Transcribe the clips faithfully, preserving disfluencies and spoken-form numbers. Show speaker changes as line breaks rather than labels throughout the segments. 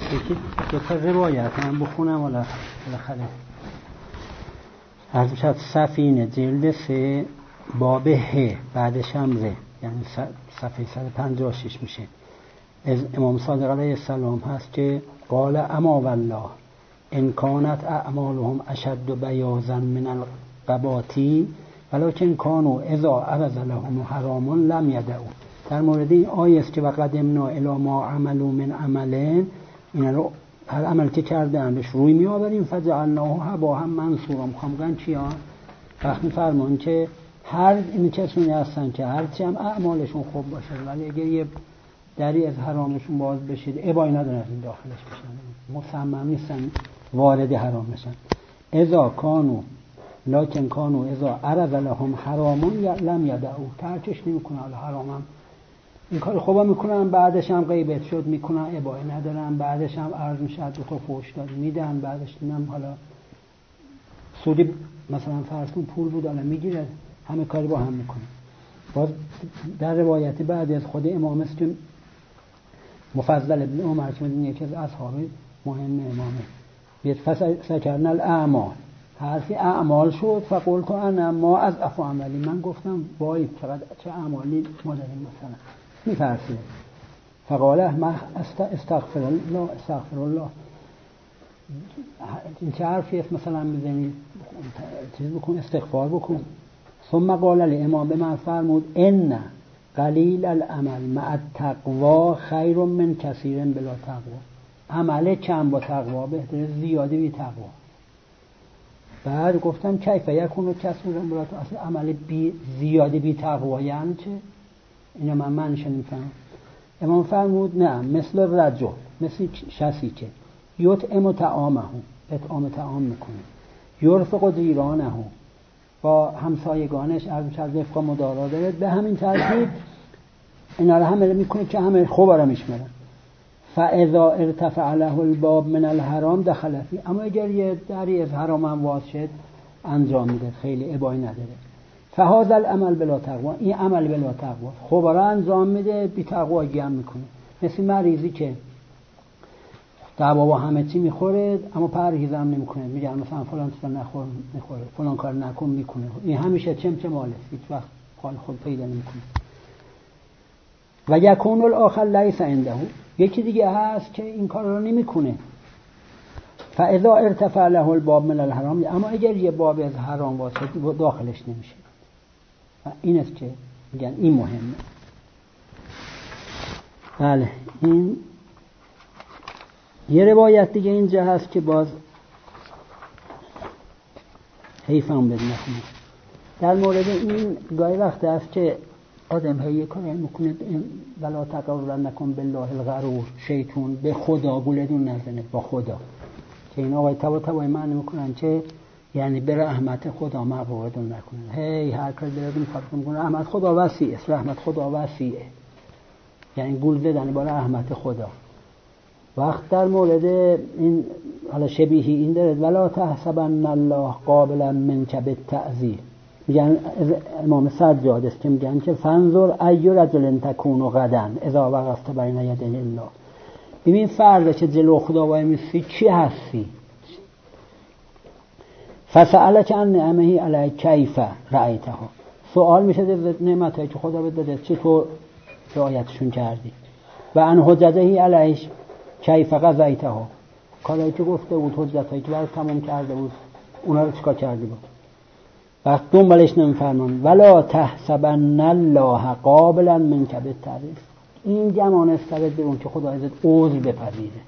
یکی دو تا روایت من بخونم ولی بالاخره از شد سفینه جلد سه باب ه بعدش هم ره، یعنی صفحه صد و پنجاه و شش میشه. از امام صادق علیه السلام هست که قال اما والله ان کانت اعمالهم اشد بیاضا من القباتی ولکن کانوا اذا عرض لهم حرام لم یدعوا. در مورد این آیه است که وقدمنا الی ما عملوا من عمل، اینا رو هر عمل که کردن بهش روی می آوریم فجعلناه هباء منثورا. میگن چیا؟ وقت میفرمان که هر این کسانی هستن که هرچی هم اعمالشون خوب باشه ولی اگه یه دری از حرامشون باز بشید ابایی ندارن از این داخلش بشن، مصمم نیستن وارد حرام بشن. اذا کانوا لکن کانوا اذا عرض لهم حرام لم یدعوا، ترکش نمیکنن. حالا حرامم این کار خوبا میکنن، بعدش هم غیبت شد میکنن، ابایی ندارن، بعدش هم عرض میشه دو تا فحش داد میدن، بعدش هم حالا سودی مثلا فرض کن پول بود حالا میگیره، همه کاری با هم میکنه. باز در روایتی بعد از خود امام است که مفضل ابن عمر که میدونی یکی از اصحاب مهم امامه بیت فسکرنا الاعمال، حرفی اعمال شد فقلت انا ما از افو عملی، من گفتم وای چقدر چه اعمالی ما داریم مثلا میفرسید. فقاله ما استغفر الله استغفر الله، این چه حرفی است مثلا میزنی چیز بکن استغفار بکن. ثم قال الامام به من فرمود ان قلیل العمل مع التقوا خیر من کثیر بلا تقوا، عمل کم با تقوا بهتره زیاده بی تقوا. بعد گفتم کیف یکون کثیر بلا تقوا، اصلا عمل بی زیاده بی تقوا یعنی چه؟ اینا من منش نمیفهمم. امام فرمود نه مثل رجل، مثل شخصی که یطعم طعامه، اطعام طعام میکنه، یرفق جیرانه، با همسایگانش از رفق مدارا داره، به همین ترتیب اینا رو همه میکنه که همه خوبا رو میشمرن. فاذا ارتفع له الباب من الحرام دخل فی، اما اگر یه دری از حرام هم واز شد انجام میده، خیلی ابایی نداره. فهذا العمل بلا تقوا، این عمل بلا تقوا، خوبا رو انجام میده بی تقوایی هم میکنه. مثل مریضی که دعوا با همه چی میخوره اما پرهیز هم نمیکنه، میگن مثلا فلان چیزا نخور میخوره، فلان کار نکن میکنه، این همیشه چمچماله، هیچ وقت حال خود پیدا نمیکنه. و یکون الاخر لیس عنده، یکی دیگه هست که این کار رو نمیکنه. فاذا ارتفع له الباب من الحرام، اما اگر یه باب از حرام واسه داخلش نمیشه. این است که میگن این مهمه. بله این یه روایت دیگه اینجا هست که باز حیفم بد نکنه. در مورد این گاهی وقت هست که آدم هایی کاری میکنه ولا تغرر نکن بالله الغرور، شیطان به خدا گولدون نزنه با خدا، که این آقای تبا تبای معنی میکنن که یعنی به رحمت خدا مغرورتون نکنه. هی هر کاری دردون خواهد کنه رحمت خدا وسیعه، رحمت خدا وسیعه، یعنی گول زدن با رحمت خدا. وقت در مورد این حالا شبیهی این داره ولا تحسبن الله قابلا منک بالتعذیر، میگن امام سجاد است که میگن که فانظر ای رجل تکون غدا اذا وقفت بین یدی الله، ببین فردا که جلو خدا وای میسی چی هستی. فسألک عن نعمه علی کیف رأیتها، سوال میشه از نعمتایی که خدا بهت داده چطور رعایتشون کردی. و عن حجته علیش کیف قضیتها، کاری که گفته بود حجتایی که برات تمام کرده بود اونا رو چیکار کردی بود. وقت دنبالش نمیفرمان ولا تحسبن الله قابلا منک بالتعذیر، این گمان استرد برون که خدا ازت عذر بپذیره،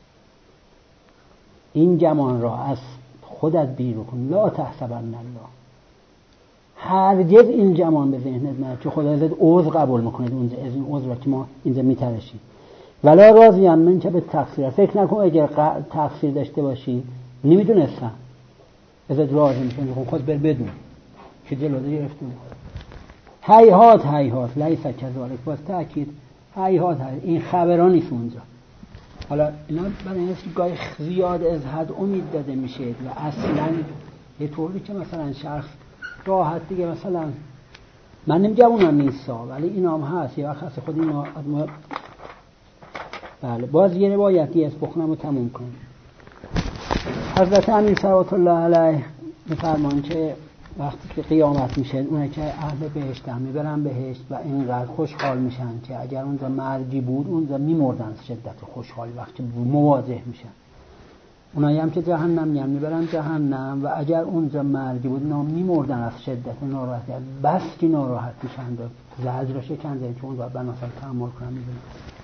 این گمان را از خودت بیرون کن. لا تحسبن الله، هرگز این گمان به ذهنت نیاد که خدا ازت عذر قبول میکنه، اونجا از این عذر که ما اینجا میترشیم. ولا راضیم من که به تقصیر، فکر نکن اگر تقصیر داشته باشی نمیدونستم ازت راضی میشن، خود بر بدون که جلوده گرفتون. هیهات هیهات لیس کذالک، باز تأکید هیهات هیهات، این خبران نیست اونجا. حالا اینا برای اینه که گاهی زیاد از حد امید داده میشه و اصلا یه طوری که مثلا شخص راحت دیگه، مثلا من نمیگم اونا نیستا ولی اینا هم هست، یه وقت هست خود اینا بله باز یه روایتی از بخونم و تموم کنم. حضرت امیر صلوات الله علیه میفرمان که وقتی که قیامت میشه اونه که اهل بهشت هم میبرن بهشت و اینقدر خوشحال میشن که اگر اونجا مرگی بود اونجا میمردن شدت خوشحالی وقتی مواجه میشن. اونایی هم که جهنم میان میبرن جهنم و اگر اونجا مرگی بود اونا میمردن از شدت ناراحتی بس که ناراحت میشن و زجر شکنجه که اونجا بناسل تحمل کنن میبینن.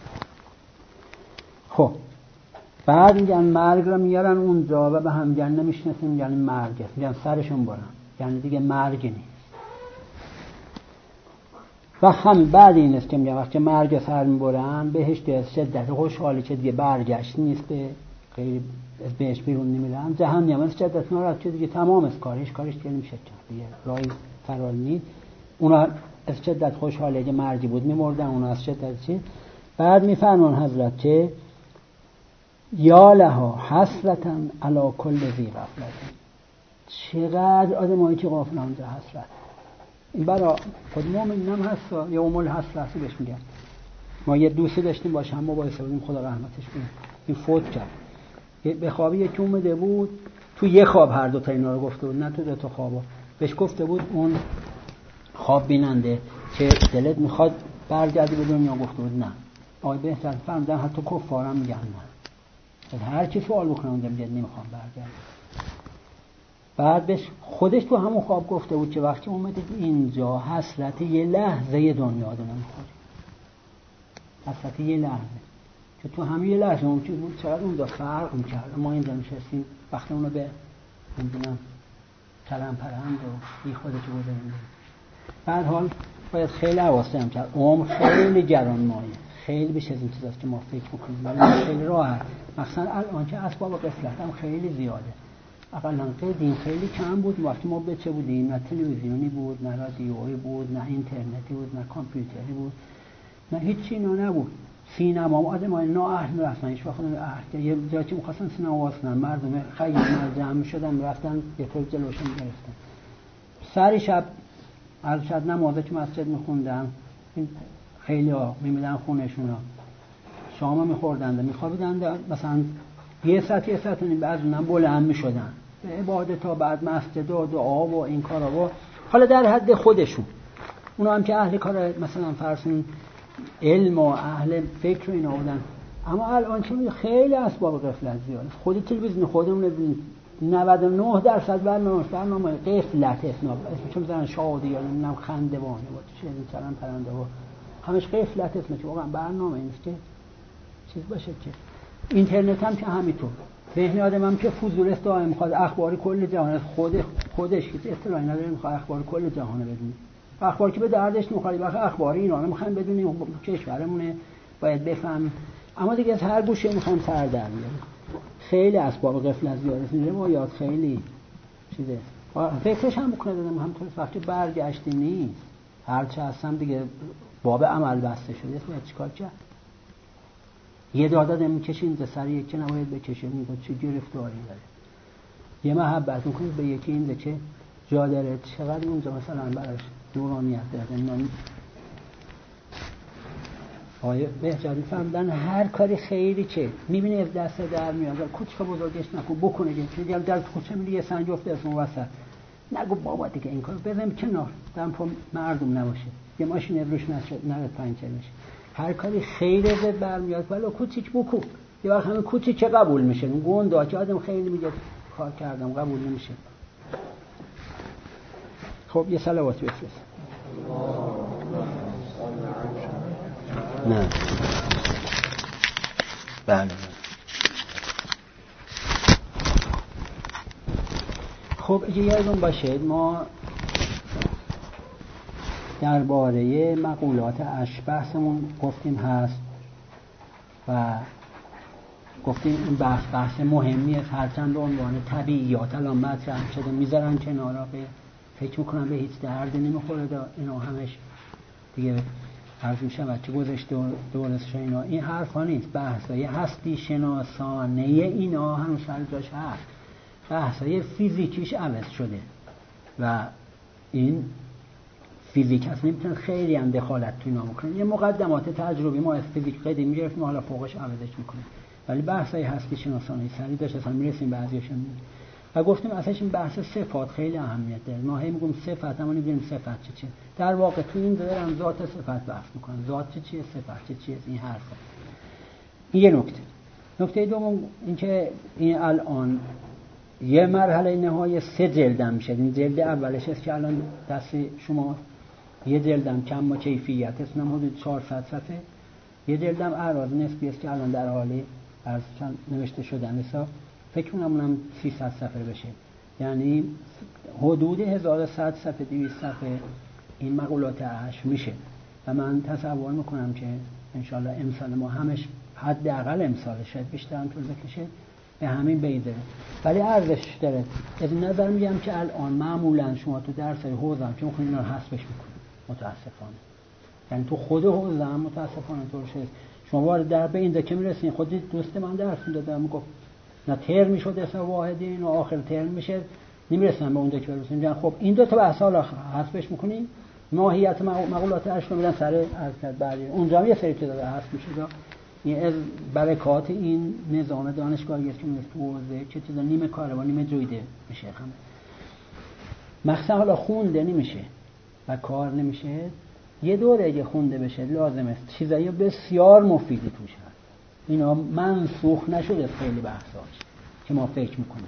خب بعد میگن مرگ رو میارن اونجا و به هم گن نمیشناسیم یعنی مرگ است، میگن سرشون برن یعنی دیگه مرگ نیست. و همین بعد این است که میگن وقتی مرگ سر میبرن بهشت از شدت خوشحالی که دیگه برگشت نیست به غیر از بهشت بیرون نمیرن، جهنم از شدت ناراحت که دیگه تمام از کارش کارش دیگه نمیشه کرد دیگه راهی فرار نیست. اونا از شدت خوشحالی که مرگی بود میمردن، اونا از شدت چی. بعد میفرمان حضرت که یا لها حسرتا علی کل ذی غفلت، چقدر آدمایی که غافلن اونجا حسرت. این برای خود مومن هم هست یوم الحسرت بهش میگن. ما یه دوستی داشتیم باش هم مباحثه بودیم خدا رحمتش کنه، این فوت کرد. به خوابی یکی اومده بود تو یه خواب هر دو تا اینا رو گفته بود، نه تو دو تا خوابا. بهش گفته بود اون خواب بیننده که دلت میخواد برگردی به دنیا، گفته بود نه. آی بهتر فهمیدن حتی کفارم میگن نه، هر کی سوال بکنه اونجا میگه نمیخوام برگردم. بعد بهش خودش تو همون خواب گفته بود که وقتی اومدید اینجا حسرت یه لحظه دنیا رو نمیخوری، حسرت یه لحظه، که تو همین یه لحظه اون چیز بود چقدر اون دا فرق میکرد. ما اینجا نشستیم وقتی اونو به نمیدونم کلم پرند و بی خودت گذاریم. بعد حال باید خیلی حواسه هم کرد، عمر خیلی گرانمایه، خیلی بیش از این چیزاست که ما فکر میکنیم، ولی خیلی راحت. مثلا الان که اسباب غفلت هم خیلی زیاده، اقلا قدیم خیلی کم بود. وقتی ما بچه بودیم نه تلویزیونی بود، نه رادیویی بود، نه اینترنتی بود، نه کامپیوتری بود، نه هیچی اینا نبود. سینما آدمای نااهل میرفتن، هیچ وقت اهل یه جایی که می‌خواستن سینما واسنن مردم خیلی جمع شدن رفتن یه طور جلوشون گرفتن. سر شب هر شب نماز که مسجد می‌خوندن، خیلی ها می‌میدن خونه‌شونا، شام می‌خوردن می‌خوابیدن، مثلا یه ساعت یه ساعت نیم بعد اونم بلند می‌شدن به عبادت ها، بعد مسجد و دعا و این کارا و حالا در حد خودشون. اونا هم که اهل کار مثلا فرسون علم و اهل فکر و اینا بودن. اما الان چه خیلی اسباب غفلت زیاده. خود تلویزیون خودمون ببینید نود و نه درصد برنامه برنامه غفلت اسناب اسمش میذارن شادی یا نمیدونم خندوانه و چه مثلا پرنده و همش غفلت اسمش واقعا برنامه نیست که چیز باشه. که اینترنت هم که همینطور. ذهن آدم هم که فضول است، دائم میخواد اخبار کل جهان خود خودش هیچ اطلاعی نداره، میخواد اخبار کل جهان بدونه. اخبار که به دردش نمیخوره، بخاطر اخبار ایران میخوایم بدونیم کشورمونه باید بفهمیم، اما دیگه از هر گوشه میخوام سر در بیاریم. خیلی اسباب غفلت زیاده، روایات خیلی چیزه. فکرش هم بکنه دادم همونطور وقتی برگشتی نیست، هر چه هستم دیگه باب عمل بسته شده. اسم چیکار کرد؟ یه دادا میکشین ز سر یکی نباید بکشه، میگه چه گرفتاری داره. یه محبت میکنید به یکی این که جا داره، چقدر اونجا مثلا براش نورانیت داره. من آیه بهجاری فهمدن هر کاری خیری که میبینه از دست در میاد، کوچیک بزرگش نکن بکنه، دیگه در کوچه میری یه سنج افته از اون وسط نگو بابا دیگه این کارو بزنیم کنار، دم پا مردم نباشه، یه ماشین روش نشه نره پنچر بشه. هر کاری خیره زد برمیاد ولی کوچیک بکن، یه وقت همین کوچیک قبول میشه. اون گنده که آدم خیلی میگه کار کردم قبول نمیشه. خب یه صلوات بفرست. نه بله. خب اگه یادتون باشه ما درباره مقولات اشبه بحثمون گفتیم هست و گفتیم این بحث بحث مهمی است، هرچند به عنوان طبیعیات الان مطرح شده میذارن کنارا، به فکر میکنم به هیچ دردی نمیخوره اینا همش دیگه عرض میشه بچه گذشته درست شد. اینا این حرفا نیست، بحثای هستی شناسانه اینا هنوز سر جاش هست، بحثای فیزیکیش عوض شده و این فیزیک هست نمیتونه خیلی هم دخالت توی اینا بکنه. یه مقدمات تجربی ما از فیزیک قدیم میگرفتیم حالا فوقش عوضش میکنیم، ولی بحثای هستی شناسانی سری داشت اصلا میرسیم بعضیاشون. و گفتیم اصلا این بحث صفات خیلی اهمیت داره. ما هی میگیم صفت، اما نمیدونیم صفت چه چیه. در واقع تو این دارن ذات صفت بحث میکنن. ذات چه چیه، صفت چه چیه، این حرفا. این یه نکته. نکته دوم اینکه این الان یه مرحله نهایی سه جلدم میشه. این جلد اولش است که الان دست شما، یه جلدم کم و کیفیت است، نم حدود چهارصد صفحه. یه جلدم اعراض نسبی است که الان در حالی از چند نوشته شدن است. فکر کنم اونم سیصد صفحه بشه، یعنی حدود هزار و صد صفحه، دویست صفحه این مقولات عشر میشه. و من تصور میکنم که انشالله امسال ما همش حداقل امسال شاید بیشتر هم طول بکشه به همین بیده، ولی ارزش داره. از این نظر میگم که الان معمولا شما تو درس حوزه هم که میخونید اینا رو حذفش میکنید متاسفانه. یعنی تو خود حوزه هم متاسفانه طور شد شما وارد در به اینجا که میرسین. خود دوست من درس میدادم میگفت نه ترم میشد اسم واحدین و آخر ترم میشه نمیرسن به اونجا که برسیم. میگن خب این دو تا بحث حالا حذفش میکنیم، ماهیت مقولات عشق رو میرن سر از کرد بعدی اونجا هم یه سری چیزا حذف میشه. این از برکات این نظام دانشگاهی است که میشه تو حوزه چه چیزا نیمه کاره و نیمه جویده میشه. همه مخصوصا حالا خونده نمیشه و کار نمیشه. یه دوره اگه خونده بشه لازم است چیزایی بسیار مفیدی توش هست. اینا منسوخ نشده خیلی بحثاش که ما فکر میکنیم.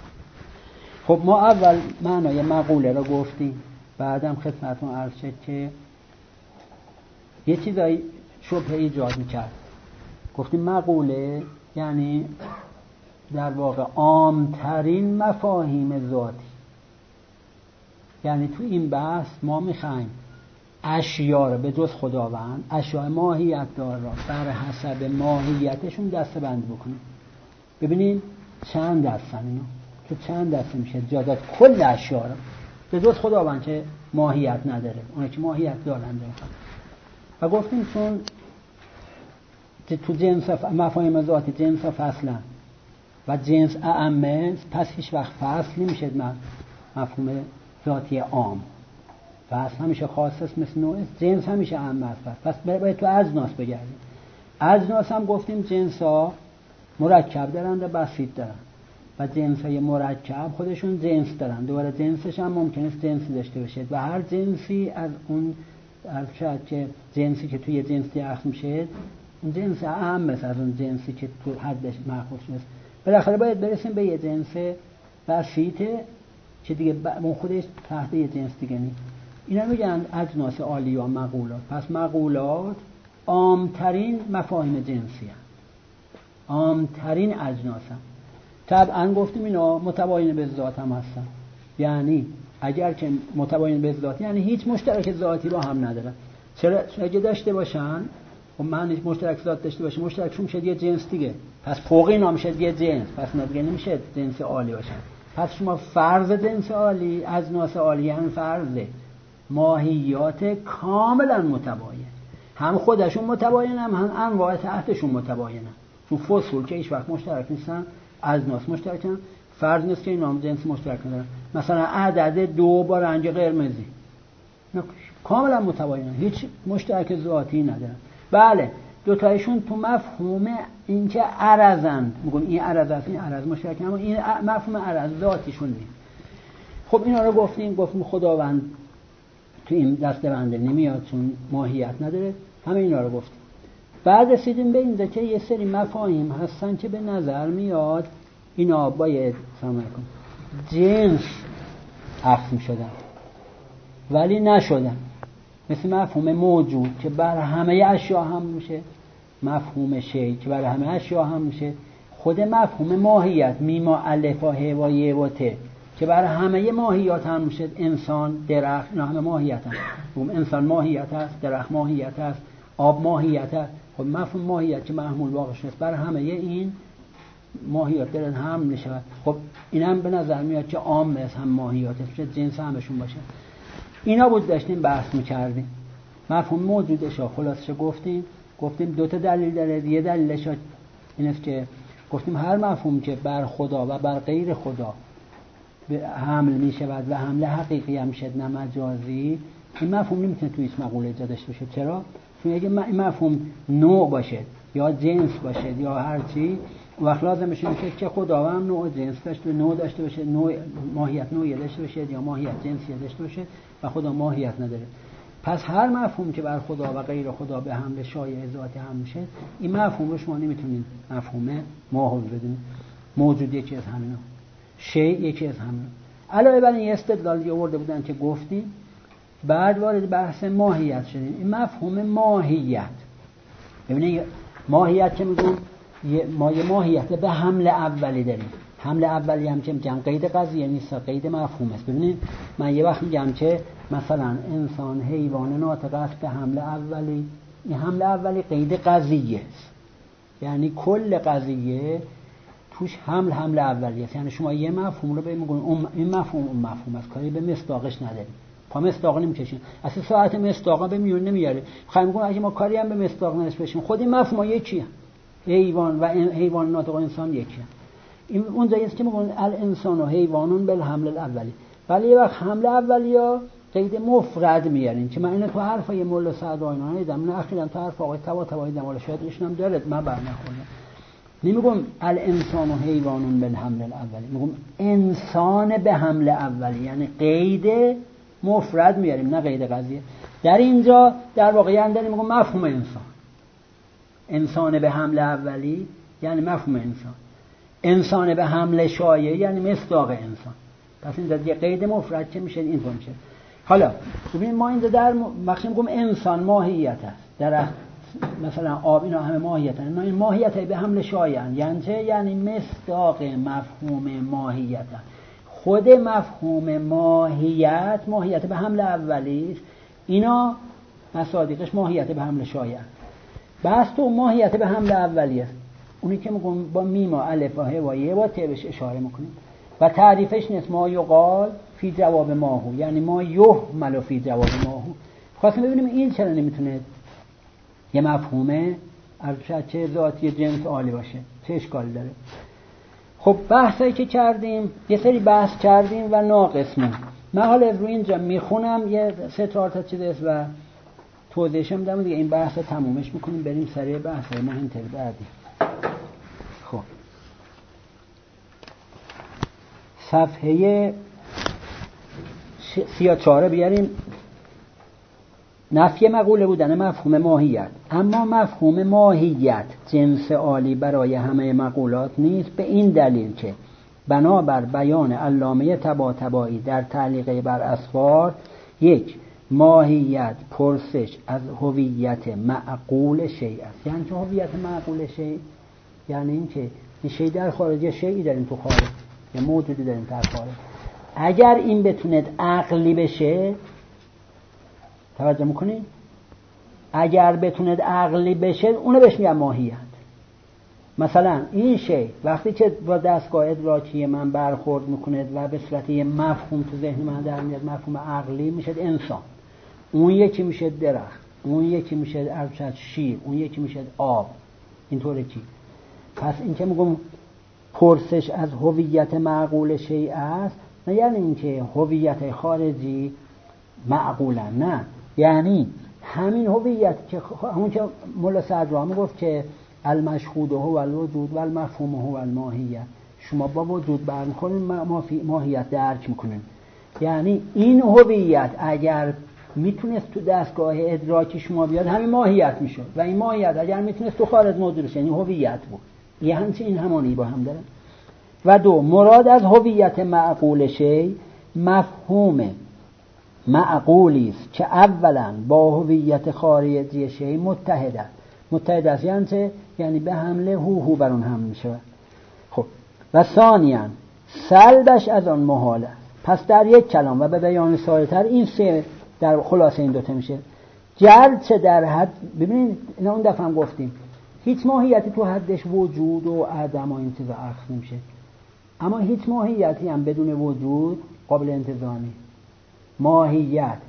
خب ما اول معنای مقوله رو گفتیم، بعدم خدمتتون عرض شد که یه چیزایی شبهه ایجاد میکرد. گفتیم مقوله یعنی در واقع عامترین مفاهیم ذاتی. یعنی تو این بحث ما میخوایم اشیا رو به جز خداوند، اشیاء ماهیت دار را بر حسب ماهیتشون دسته بندی بکنیم. ببینید چند دستن اینا، تو چند دسته میشه جا داد کل اشیا رو به جز خداوند که ماهیت نداره، اونه که ماهیت دارن داره. و گفتیم چون تو جنس مفاهیم ذاتی جنس و فصلن و جنس اعمه، پس هیچ وقت فصل نمیشه مفهوم ذاتی عام. فصل همیشه خاص است مثل نوع است، جنس همیشه اعم است. پس باید تو اجناس بگردیم. اجناس هم گفتیم جنس ها مرکب دارن و بسیط دارن و جنس های مرکب خودشون جنس دارن. دوباره جنسش هم ممکن است جنسی داشته باشه و هر جنسی از اون شاید که جنسی که توی جنسی اخذ میشه اون جنس اعم است از اون جنسی که تو حدش مأخوذ شده. بالاخره باید برسیم به یه جنس بسیطه که دیگه اون خودش تحت یه جنس دیگه نیست. اینا میگن اجناس عالیه و مقولات. پس مقولات عامترین مفاهیم جنسی هست، عامترین اجناس هم. طبعا گفتیم اینا متباین به ذات هم هستن. یعنی اگر که متباین به ذات یعنی هیچ مشترک ذاتی رو هم ندارن. چرا؟ اگه داشته باشن و معنیش مشترک ذات داشته باشه، مشترکشون میشه یه جنس دیگه، پس فوق اینا میشه یه جنس، پس اینا دیگه نمیشه جنس عالی باشن. پس شما فرض جنس عالی، اجناس عالی یعنی فرض ماهیات کاملا متباین، هم خودشون متباین هم, هم انواع تحتشون متباینن. چون فصول که هیچ وقت مشترک نیستن، اجناس مشترکن، فرض نیست که اینا هم جنس مشترک ندارن. مثلا عدد دو با رنگ قرمزی کاملا متباینن، هیچ مشترک ذاتی ندارن. بله دو تایشون تو مفهوم اینکه عرضن، میگم این عرض است این عرض مشترک، اما این مفهوم عرض ذاتیشون نیست. خب اینا رو گفتیم گفتیم خداوند تو این دسته بنده نمیاد چون ماهیت نداره. همه اینا رو گفتیم. بعد رسیدیم به اینجا که یه سری مفاهیم هستن که به نظر میاد اینا باید سلام علیکم جنس اخذ شدن ولی نشدن. مثل مفهوم موجود که بر همه اشیا هم میشه، مفهوم شی که بر همه اشیا هم میشه، خود مفهوم ماهیت میما الف و ه و ی و ت که بر همه ماهیات هم میشه. انسان، درخت، اینا همه ماهیت هم. انسان ماهیت هست، درخت ماهیت هست، آب ماهیت هست. خب مفهوم ماهیت که محمول واقع شده بر همه این ماهیات دارن هم میشه. خب این هم به نظر میاد که عام است، هم ماهیات است، جنس همشون باشه. اینا بود داشتیم بحث میکردیم. مفهوم موجودش خلاصش گفتیم. گفتیم دو تا دلیل داره. یه دلیلش این است که گفتیم هر مفهوم که بر خدا و بر غیر خدا حمل می شود و حمله حقیقی هم شد نه مجازی، این مفهوم نمیتونه توی هیچ مقوله جا داشته باشه. چرا؟ چون اگه این مفهوم نوع باشه یا جنس باشه یا هر چی، وقت لازم بشه که خداوند نوع جنس داشته نوع داشته باشه، نوع ماهیت نوعی داشته باشه یا ماهیت جنسی داشته باشه و خدا ماهیت نداره. پس هر مفهوم که بر خدا و غیر خدا به حمل شایع ذاتی هم میشه، این مفهوم رو شما نمیتونید مفهوم ماحول بدونید. موجود یکی از همینا، شیء یکی از همینا. علاوه بر این استدلالی آورده بودن که گفتیم، بعد وارد بحث ماهیت شدیم. این مفهوم ماهیت، ببینید ماهیت که میگم ما یه ماهیت به حمل اولی داریم. حمل اولی هم که میگم قید قضیه نیست، قید مفهوم است. ببینید من یه وقت میگم که مثلا انسان حیوان ناطق است به حمل اولی، این حمل اولی قید قضیه است، یعنی کل قضیه توش حمل حمل اولی است. یعنی شما یه مفهوم رو ببینید این مفهوم اون مفهوم است، کاری به مصداقش نداریم، پا مصداق نمیکشین، اصلا ساعت مصداق به میون نمیاره. خواهیم میگم اگه ما کاری هم به مصداق نداشته باشیم، خود این مفهوم یکیه، حیوان و حیوان ناطق و انسان یکیه. این اونجایی است که میگن الانسان و حیوانون بالحمل الاولی. ولی یه وقت حمل اولیه قید مفرد میارین که من اینو تو حرفای مولا سعد و اینا ندیدم، نه اخیراً تو حرف آقای طباطبایی دیدم، ولی شاید ایشون هم داره، من برنخوردم. نمیگم الانسان و حیوانون بالحمل الاولی، میگم انسان به حمل اولی، یعنی قید مفرد میاریم نه قید قضیه. در اینجا در واقع یعنی میگم مفهوم انسان، انسان به حمل اولی یعنی مفهوم انسان، انسان به حمل شایع یعنی مصداق انسان. پس این دیگه قید مفرد که میشه اینطور میشه. حالا ببین ما اینجا در مخصوصا میگم انسان ماهیت است، در مثلا آب اینا همه ماهیت هستند، این ماهیت به حمل شایع یعنی چه؟ یعنی مصداق مفهوم ماهیت هست. خود مفهوم ماهیت ماهیت به حمل اولی است، اینا مصادیقش ماهیت به حمل شایع. بس تو ماهیت به حمل اولی است، اونی که میگم با میم و الف و ه و ی با ت بهش اشاره میکنیم و تعریفش نیست ما یقال فی جواب ماهو، یعنی ما یحمل فی جواب ماهو. خواستم ببینیم این چرا نمیتونه یه مفهومه ارشد چه ذاتی جنس عالی باشه، چه اشکالی داره؟ خب بحثایی که کردیم یه سری بحث کردیم و ناقصمون. من حالا رو اینجا میخونم یه سه چهار تا چیز است و توضیحش میدم دیگه، این بحث رو تمومش میکنیم بریم سری بحث مهمتر بعدی. خب صفحه سی و چهار بیاریم. نفی مقوله بودن مفهوم ماهیت. اما مفهوم ماهیت جنس عالی برای همه مقولات نیست، به این دلیل که بنابر بیان علامه طباطبایی در تعلیقه بر اسفار، یک، ماهیت پرسش از هویت معقول شیء است. یعنی چه هویت معقول شیء؟ یعنی این که این شیء در خارج یا شیئی داریم تو خارج یا موجودی داریم در خارج. اگر این بتونه عقلی بشه، توجه میکنید؟ اگر بتونه عقلی بشه اونو بهش میگن ماهیت. مثلا این شیء وقتی که با دستگاه ادراکی من برخورد میکنه و به صورت یه مفهوم تو ذهن من در میاد، مفهوم عقلی میشه انسان، اون یکی میشه درخت، اون یکی میشه ارشد شیر، اون یکی میشه آب، اینطوره کی. پس این که میگم پرسش از هویت معقول شیء است، نه یعنی اینکه هویت خارجی معقولا، نه، یعنی همین هویت که همون که مولا سعد رحمه گفت که المشهود هو الوجود و المفهوم هو الماهیت، شما با وجود برمیخورین ماهیت درک میکنین. یعنی این هویت اگر میتونست تو دستگاه ادراکی شما بیاد همین ماهیت میشد و این ماهیت اگر میتونست تو خارج موجود بشه یعنی هویت بود. یه همچین همانی با هم داره. و دو، مراد از هویت معقول شیء مفهوم معقولی است که اولا با هویت خارجی شیء متحد است. متحد است یعنی چه؟ یعنی به حمله هو هو بر اون هم میشه. خب و ثانیاً سلبش از آن محال است. پس در یک کلام و به بیان ساده‌تر این سه در خلاصه این دوتا میشه. گرچه در حد، ببینید اینا اون دفعه هم گفتیم هیچ ماهیتی تو حدش وجود و عدم و این چیزا اخذ نمیشه، اما هیچ ماهیتی هم بدون وجود قابل انتزاعی. ماهیت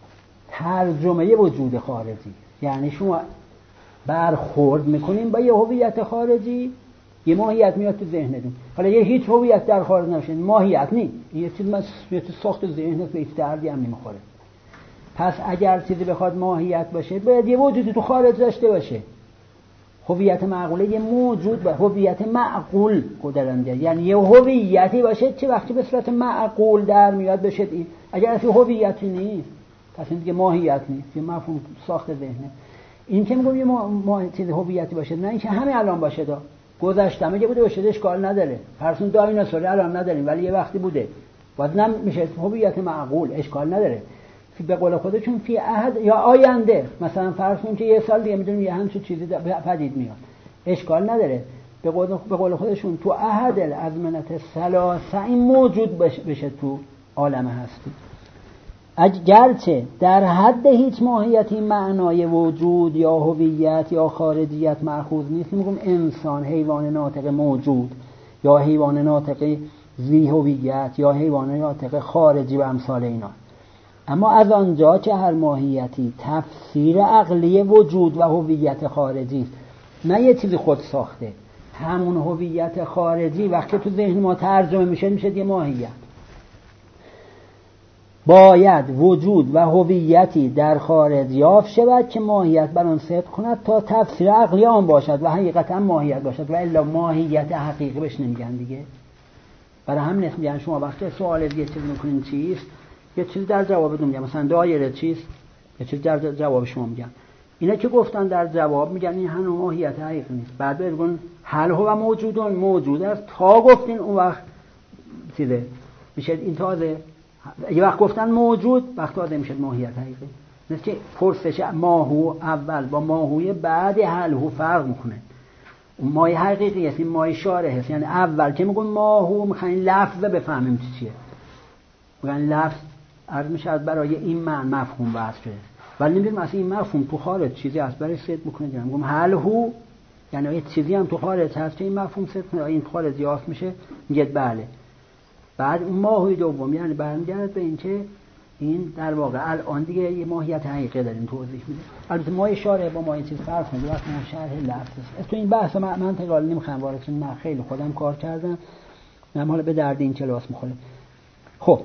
ترجمه وجود خارجی، یعنی شما برخورد میکنیم با یه هویت خارجی، یه ماهیت میاد تو ذهنتون. حالا یه هیچ هویت در خارج نمیشه، ماهیت نیست، یه چیز یه چیز ساخت ذهنت به افتراضی هم نمیخوره. پس اگر چیزی بخواد ماهیت باشه باید یه وجودی تو خارج داشته باشه. هویت معقوله یه موجود و هویت معقول گذرنده، یعنی یه هویتی باشه چه وقتی به صورت معقول در میاد بشه این. اگر اصلا هویتی نیست پس این دیگه ماهیت نیست، یه مفهوم ساخت ذهنه. این که میگم یه ما, ما چیز هویتی باشه، نه اینکه همه الان باشه، دا گذشته میگه بوده باشه اشکال نداره. فرضون دایناسور الان نداریم ولی یه وقتی بوده، باز نم میشه هویت معقول، اشکال نداره. به قول خودشون فی عهد یا آینده، مثلا فرض کن که یه سال دیگه میدونیم یه همچین چیزی پدید میاد، اشکال نداره. به قول به قول خودشون تو عهد الازمنه ثلاثه این موجود بشه, بشه تو عالم هستی. اگرچه در حد هیچ ماهیتی معنای وجود یا هویت یا خارجیت مأخوذ نیست. میگم انسان، حیوان ناطق موجود یا حیوان ناطق ذی هویت یا حیوان ناطق خارجی و امثال اینا. اما از آنجا که هر ماهیتی تفسیر عقلی وجود و هویت خارجی است، نه یه چیزی خود ساخته، همون هویت خارجی وقتی تو ذهن ما ترجمه میشه میشه یه ماهیت، باید وجود و هویتی در خارج یافت شود که ماهیت بر آن صدق کند تا تفسیر عقلی آن باشد و حقیقتا ماهیت باشد، و الا ماهیت حقیقی بهش نمیگن دیگه. برای همین اسم میگن شما وقتی سوال یه چیز میکنین چیست، یه چیز در جوابتون میگم، مثلا دایره چیست، یه چیز در جواب شما میگن. اینا که گفتن در جواب میگن این هنوز ماهیت حقیقی نیست. بعد بگن هل هو موجودون، موجود است تا گفتین اون وقت چیزه میشه این تازه. یه وقت گفتن موجود وقت تازه میشه ماهیت حقیقی. مثل که پرسش ماهو اول با ماهوی بعد هل هو فرق میکنه. اون ماهی حقیقی است، این ماهی شارح است. یعنی اول که میگن ماهو میخواین لفظ بفهمیم چیه، میگن لفظ عرض میشه از برای این معنی مفهوم واسه شده، ولی نمیدونم اصلا این مفهوم تو خارج چیزی است برای صد میکنه. میگم هل هو یعنی یه چیزی هم تو خارج هست که این مفهوم صد کنه، این خارج یافت میشه میگه بله. بعد اون ماهوی دوم یعنی برمیگرده به اینکه این در واقع الان دیگه یه ماهیت حقیقی داریم توضیح میده. البته ما اشاره با ما این چیز فرق میکنه وقتی ما شرح لفظ است. تو این بحث من منطقال نمیخوام وارد شم، نه خیلی خودم کار کردم، من حالا به درد این کلاس میخوره. خب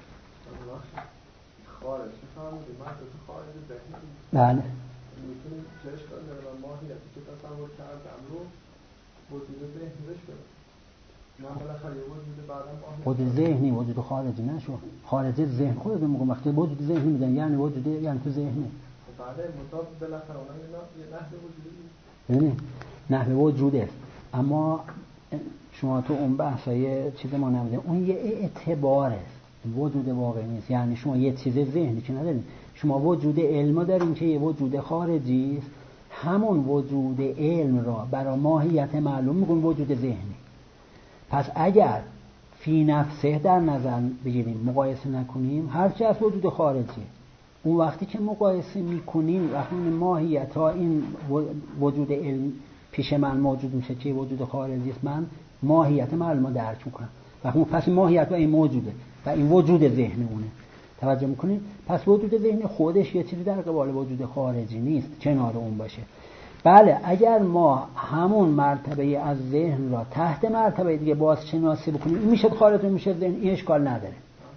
خارج میفهمید من تو خارج ذهن
بله
میتونیم چش کنیم ماهیتی که تصور کردم رو وجود ذهنی بشه. نه بالاخره وجود بعدم
وجود ذهنی وجود خارجی نشو، خارج ذهن خودت میگم وقتی وجود ذهنی میگن یعنی وجود یعنی تو ذهنی.
بله مطابق بالاخره اونم یه نحوه وجودی
نه نحوه وجود است، اما شما تو اون بحثای چیز ما نمیده اون یه اعتبار است، وجود واقعی نیست. یعنی شما یه چیز ذهنی که ندارید، شما وجود علم دارین که یه وجود خارجی است، همون وجود علم را برای ماهیت معلوم میگن وجود ذهنی. پس اگر فی نفسه در نظر بگیریم مقایسه نکنیم هرچی از وجود خارجی، اون وقتی که مقایسه میکنیم وقتی ماهیت ها این وجود علم پیش من موجود میشه که وجود خارجی است، من ماهیت معلومه درک میکنم. وقتی پس ماهیت و این موجوده و این وجود ذهن اونه، توجه میکنید؟ پس وجود ذهن خودش یه چیزی در قبال وجود خارجی نیست، کنار اون باشه. بله اگر ما همون مرتبه از ذهن را تحت مرتبه دیگه باز شناسی بکنیم این میشه خارج و میشه ذهن، این اشکال نداره.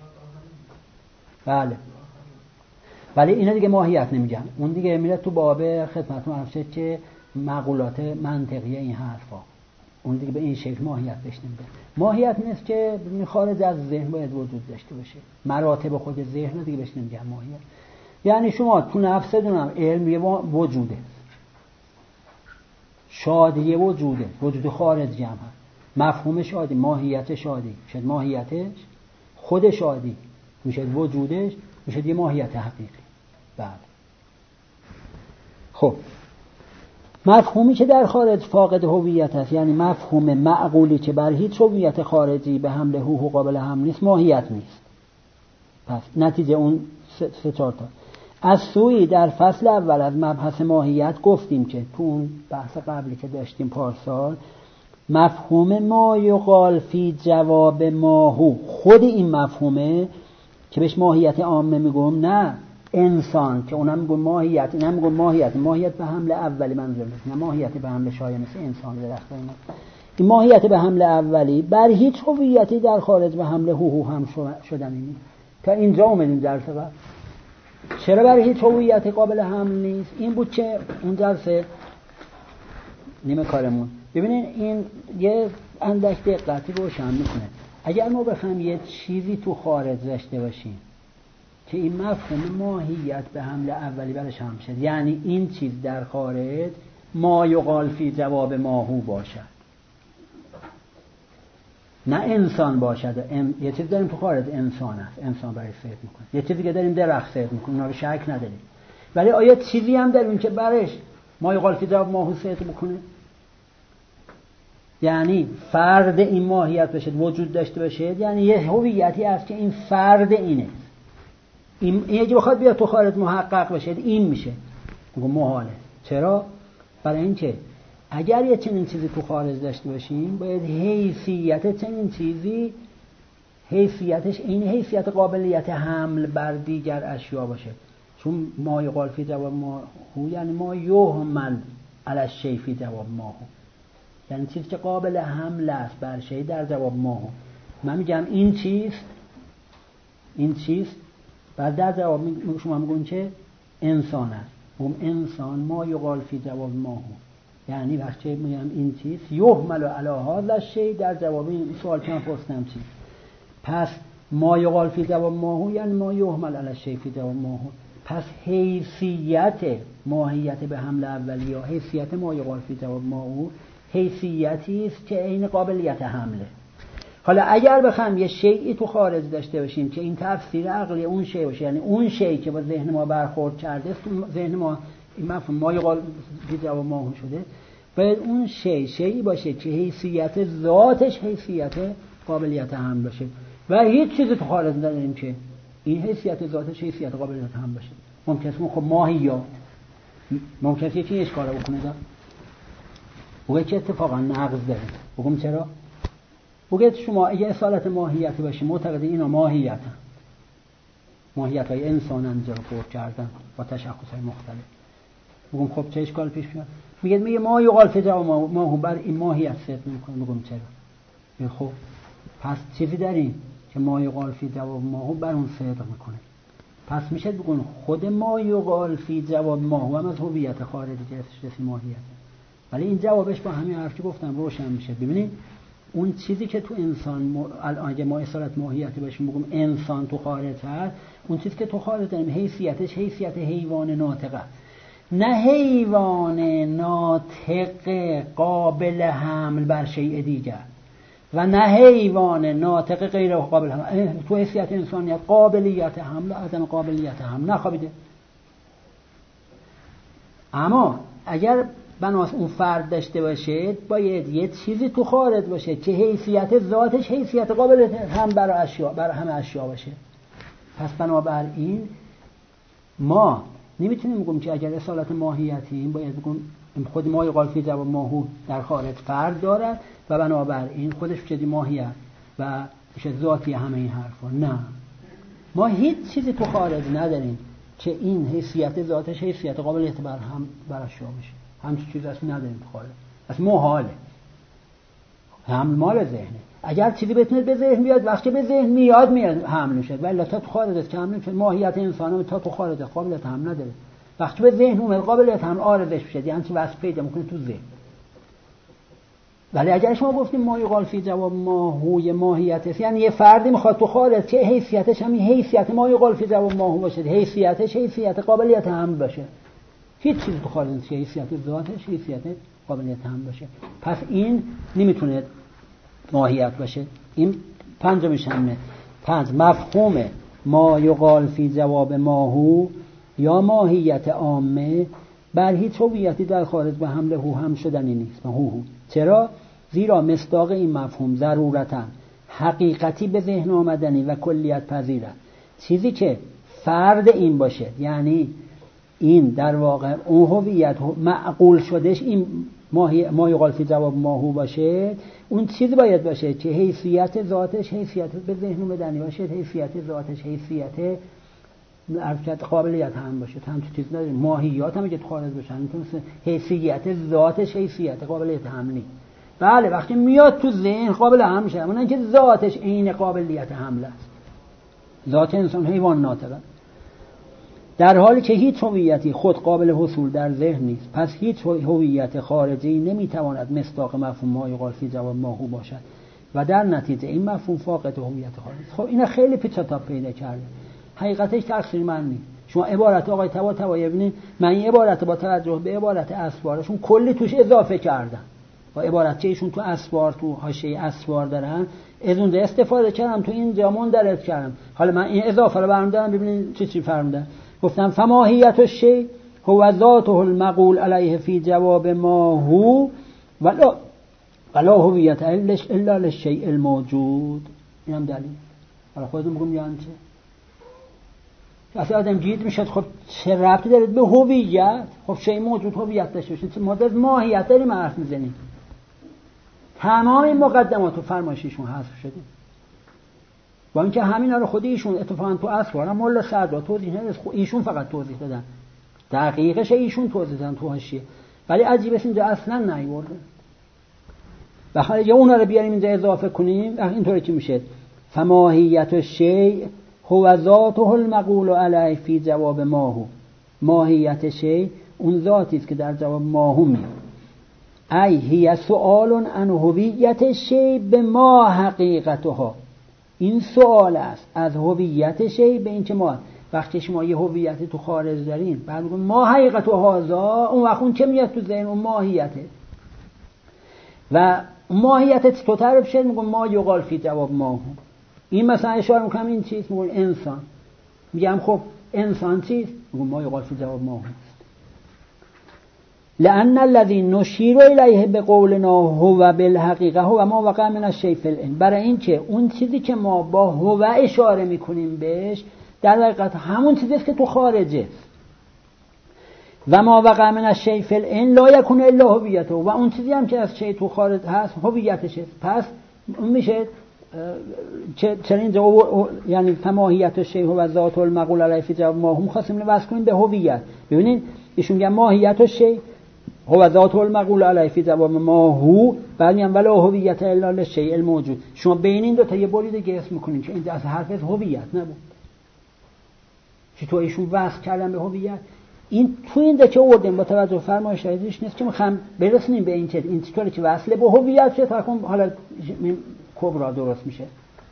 بله ولی اینا دیگه ماهیت نمیگن، اون دیگه میره تو باب خدمتتون عرض شد که مقولات منطقی این حرفا، اون دیگه به این شکل ماهیت بهش نمیگن. ماهیت نیست که خارج از ذهن باید وجود داشته باشه، مراتب خود ذهن دیگه بهش نمیگن ماهیت. یعنی شما تو نفستون هم علم وجوده، شادی وجوده، وجود خارجی هم هست، مفهوم شادی، ماهیت شادی شد ماهیتش خود شادی میشه وجودش، میشه یه ماهیت حقیقی. بله خب مفهومی که در خارج فاقد هویت است، یعنی مفهوم معقولی که بر هیچ هویت خارجی به حمل هو قابل حمل نیست، ماهیت نیست. پس نتیجه اون سه, سه چهار تا. از سوی در فصل اول از مبحث ماهیت گفتیم که تو اون بحث قبلی که داشتیم پارسال، مفهوم ما یقال فی جواب ماهو خود این مفهومه که بهش ماهیت عامه میگم، نه انسان که اونم میگم ماهیت، اینم میگم ماهیت، ماهیت به حمل اولی منظور نیست، نه ماهیت به حمل شایع مثل انسان درخت اینا. این ماهیت به حمل اولی بر هیچ هویتی در خارج به حمل هو هو هم شدنی نیست. تا اینجا اومدیم درس بعد چرا برای هیچ هویت قابل حمل نیست؟ این بود که اون درس نیمه کارمون ببینین این یه اندک دقتی روشن میکنه. اگر ما بخوایم یه چیزی تو خارج داشته باشیم که این مفهوم ماهیت به حمل اولی برش هم شد، یعنی این چیز در خارج ما یقال فی جواب ماهو باشد، نه انسان باشد. ام... یه چیز داریم تو خارج انسان است، انسان برای صید میکنه. یه چیزی که داریم درخت صید میکنه، اونا رو شک نداریم. ولی آیا چیزی هم داریم که برش ما یقال فی جواب ماهو صید بکنه؟ یعنی فرد این ماهیت بشه، وجود داشته باشه، یعنی یه هویتی هست که این فرد اینه. این اگه بخواد بیاد تو خارج محقق بشه این میشه میگم محاله. چرا؟ برای اینکه اگر یه چنین چیزی تو خارج داشته باشیم باید حیثیت چنین چیزی حیثیتش این حیثیت قابلیت حمل بر دیگر اشیا باشه. چون ما یقال فی جواب ما هو یعنی ما یحمل علی الشیء فی جواب ما هو، یعنی چیزی که قابل حمل است بر شی در جواب ما هو. من میگم این چیست، این چیست، بعد در جواب شما میگون که انسان است. هم انسان ما یقال فی جواب ما هو، یعنی وقتی میگم این چیز یحمل علی هذا الشیء در جواب این سوال که من پرسیدم چی، پس ما یقال فی جواب ما هو یعنی ما یحمل علی الشیء فی جواب ما هو. پس حیثیت ماهیت به حمل اولی یا حیثیت ما یقال فی جواب ما هو حیثیتی است که عین قابلیت حمله. حالا اگر بخوام یه شیئی تو خارج داشته باشیم که این تفسیر عقلی اون شی باشه، یعنی اون شیئی که با ذهن ما برخورد کرده تو ذهن ما این مفهوم ما یقال فی جواب ما هو شده، باید اون شی شیئی باشه که حیثیت ذاتش حیثیت قابلیت حمل باشه و هیچ چیزی تو خارج نداریم که این حیثیت ذاتش حیثیت قابلیت حمل باشه. ممکنه خب ماهیات ممکنه یکی اشکال بکنه دا بگه که اتفاقا نقض داره. بگم چرا؟ بگه شما اگه اصالت ماهیتی باشه معتقد اینا ماهیت هم. ماهیت های انسان انجا پور کردن با تشخص های مختلف. بگم خب چه اشکال پیش میاد؟ میگه میگه ما یقال فی جواب ما ما هو بر این ماهیت صدق نمیکنه. بگم چرا؟ میگه خب پس چیزی داریم که ما یقال فی جواب ما هو بر اون صدق میکنه. پس میشه بگن خود ما یقال فی جواب ما هو هم از هویت خارجی که اسمش ماهیت، ولی این جوابش با همین حرف که گفتم روشن میشه. ببینید اون چیزی که تو انسان الان اگه ما اصالت ماهیتی باشیم بگم انسان تو خارج هست، اون چیزی که تو خارج داریم حیثیتش حیثیت حیوان ناطقه، نه حیوان ناطق قابل حمل بر شیء دیگر و نه حیوان ناطق غیر قابل حمل. تو حیثیت انسانیت قابلیت حمل عدم قابلیت حمل نخوابیده. اما اگر بناس اون فرد داشته باشه باید یه چیزی تو خارج باشه که حیثیت ذاتش حیثیت قابلیت هم برای اشیا برای همه اشیا باشه. پس بنابراین ما نمیتونیم بگیم که اگر اصالت ماهیتیم باید بگیم خود ما یقال فی جواب ما هو در خارج فرد دارد و بنابراین خودش شدی ماهیت و میشه ذاتی همه این حرفا. نه، ما هیچ چیزی تو خارج نداریم که این حیثیت ذاتش حیثیت قابلیت بر هم بر اشیا باشه. همچین چیز اصلا نداریم تو خارج. اصلا محاله. حمل مال ذهنه. اگر چیزی بتونه به ذهن بیاد وقتی به ذهن میاد میاد حمل میشه، ولی تا تو خارج است که حمل میشه. ماهیت انسان تا تو خارج قابلیت حمل نداره. وقتی به ذهن اومد قابلیت حمل عارضش میشه، یعنی چی واسه پیدا میکنه تو ذهن. ولی اگر شما گفتیم ما یقال فی جواب ما هو ماهیت است، یعنی یه فردی میخواد تو خارج که حیثیتش همین حیثیت ما یقال فی جواب ما هو باشه، حیثیتش حیثیت قابلیت حمل باشه. هیچ چیزی تو خارج نیست که حیثیت ذاتش حیثیت قابلیت حمل باشه. پس این نمیتونه ماهیت باشه. این پنجمش همه. پنج مفهوم ما یقال فی جواب ما هو یا ماهیت عامه بر هیچ هویتی در خارج به حمل هو هم شدنی نیست. هو هو. چرا؟ زیرا مصداق این مفهوم ضرورتاً حقیقتی به ذهن آمدنی و کلیت پذیره. چیزی که فرد این باشه، یعنی این در واقع اون هویت معقول شدهش این ما یقال فی جواب ما هو باشه، اون چیزی باید باشه که حیثیت ذاتش حیثیت به ذهن آمدنی باشه، حیثیت ذاتش حیثیت حرکت قابلیت هم باشه. هم چیز نداریم. ماهیات هم اگه خارج بشن میتونه حیثیت ذاتش حیثیت قابلیت هم نیست. بله وقتی میاد تو ذهن قابل هم میشه، اما اینکه ذاتش عین قابلیت حمل است. ذات انسان حیوان ناطقه. در حالی که هیچ هویتی خود قابل حصول در ذهن نیست، پس هیچ هویت خارجی نمیتواند مصداق مفهوم ما یقال فی جواب ماهو باشد و در نتیجه این مفهوم فاقد هویت خارجی. خب اینا خیلی پیچ‌وتاب پیدا کرده. حقیقتش تقصیر من نیست. شما عبارت آقای طباطبایی ببینید، من این عبارت با توجه به عبارت اسوارشون کلی توش اضافه کردم. با عبارت که ایشون تو اسوار تو حاشیه اسوار دارن از اون استفاده کردم، تو اینجا مندرج کردم. حالا من این اضافه رو برام دارم، ببینید چی چی فرمودن. گفتم فماهیت الشیء هو ذاته المقول علیه فی جواب ما هو ولا ولا هویت الا للشیء الموجود. اینم دلیل. حالا خودتون بگم یعنی چه؟ اصلا آدم گید میشه. خب چه ربطی داره به هویت؟ خب شیء موجود هویت داشته باشه. ما از ماهیت داریم حرف میزنیم. تمام این مقدمات و فرمایششون حذف شده. با اینکه همینا رو خود ایشون اتفاقا تو اسوار هم مولا صدرا توضیح نداد، ایشون فقط توضیح دادن. دقیقش ایشون توضیح دادن تو حاشیه. ولی عجیبه اینجا اصلا نیورده. بخاطر یا اونا رو بیاریم اینجا اضافه کنیم، اینطوری که میشه فماهیت الشیء هو ذاته المقول علیه فی جواب ما هو. ماهیت شیء اون ذاتی است که در جواب ما هو میاد. ای هی سؤال عن هویت شیء به ما حقیقتها. این سوال است از هویت شیء به این که ما وقتی شما یه هویتی تو خارج دارین بعد میگن ما حقیقت و هذا، اون وقت اون چه میاد تو ذهن؟ اون ماهیته. و ماهیت تو تعریف شد میگن ما یقال فی جواب ما هو. این مثلا اشاره میکنم این چیز میگن انسان، میگم خب انسان چیست؟ میگن ما یقال فی جواب ما هو. لأن الذي نشير إليه بقولنا هو بالحقیقه هو ما وقع من الشیء فی العین. برای این که اون چیزی که ما با هو اشاره میکنیم بهش در حقیقت همون چیزی است که تو خارجه. و ما وقع من الشیء فی العین لا یکون الا هویته. و اون چیزی هم که از شیء تو خارج هست هویتشه. پس اون میشه چرا اینجا یعنی فماهیت الشیء هو ذات المقول علیه فی جواب ما هم خواستیم وصل کنیم به هویت. ببینید ایشون میگن ماهیت الشیء هو ذات المقول علیه فی جواب ما هو، بعد میگن ولا هویت الا للشیء الموجود. شما بین این دو تا یه بریده گس میکنین که این از حرف هویت نبود. چطور ایشون وصل کردن به هویت؟ این تو این دکه آوردیم با توجه فرمایش ازش نیست که میخوام برسونیم به این که این چطوری که وصله به هویت شه تا کنم حالا کبرا درست میشه.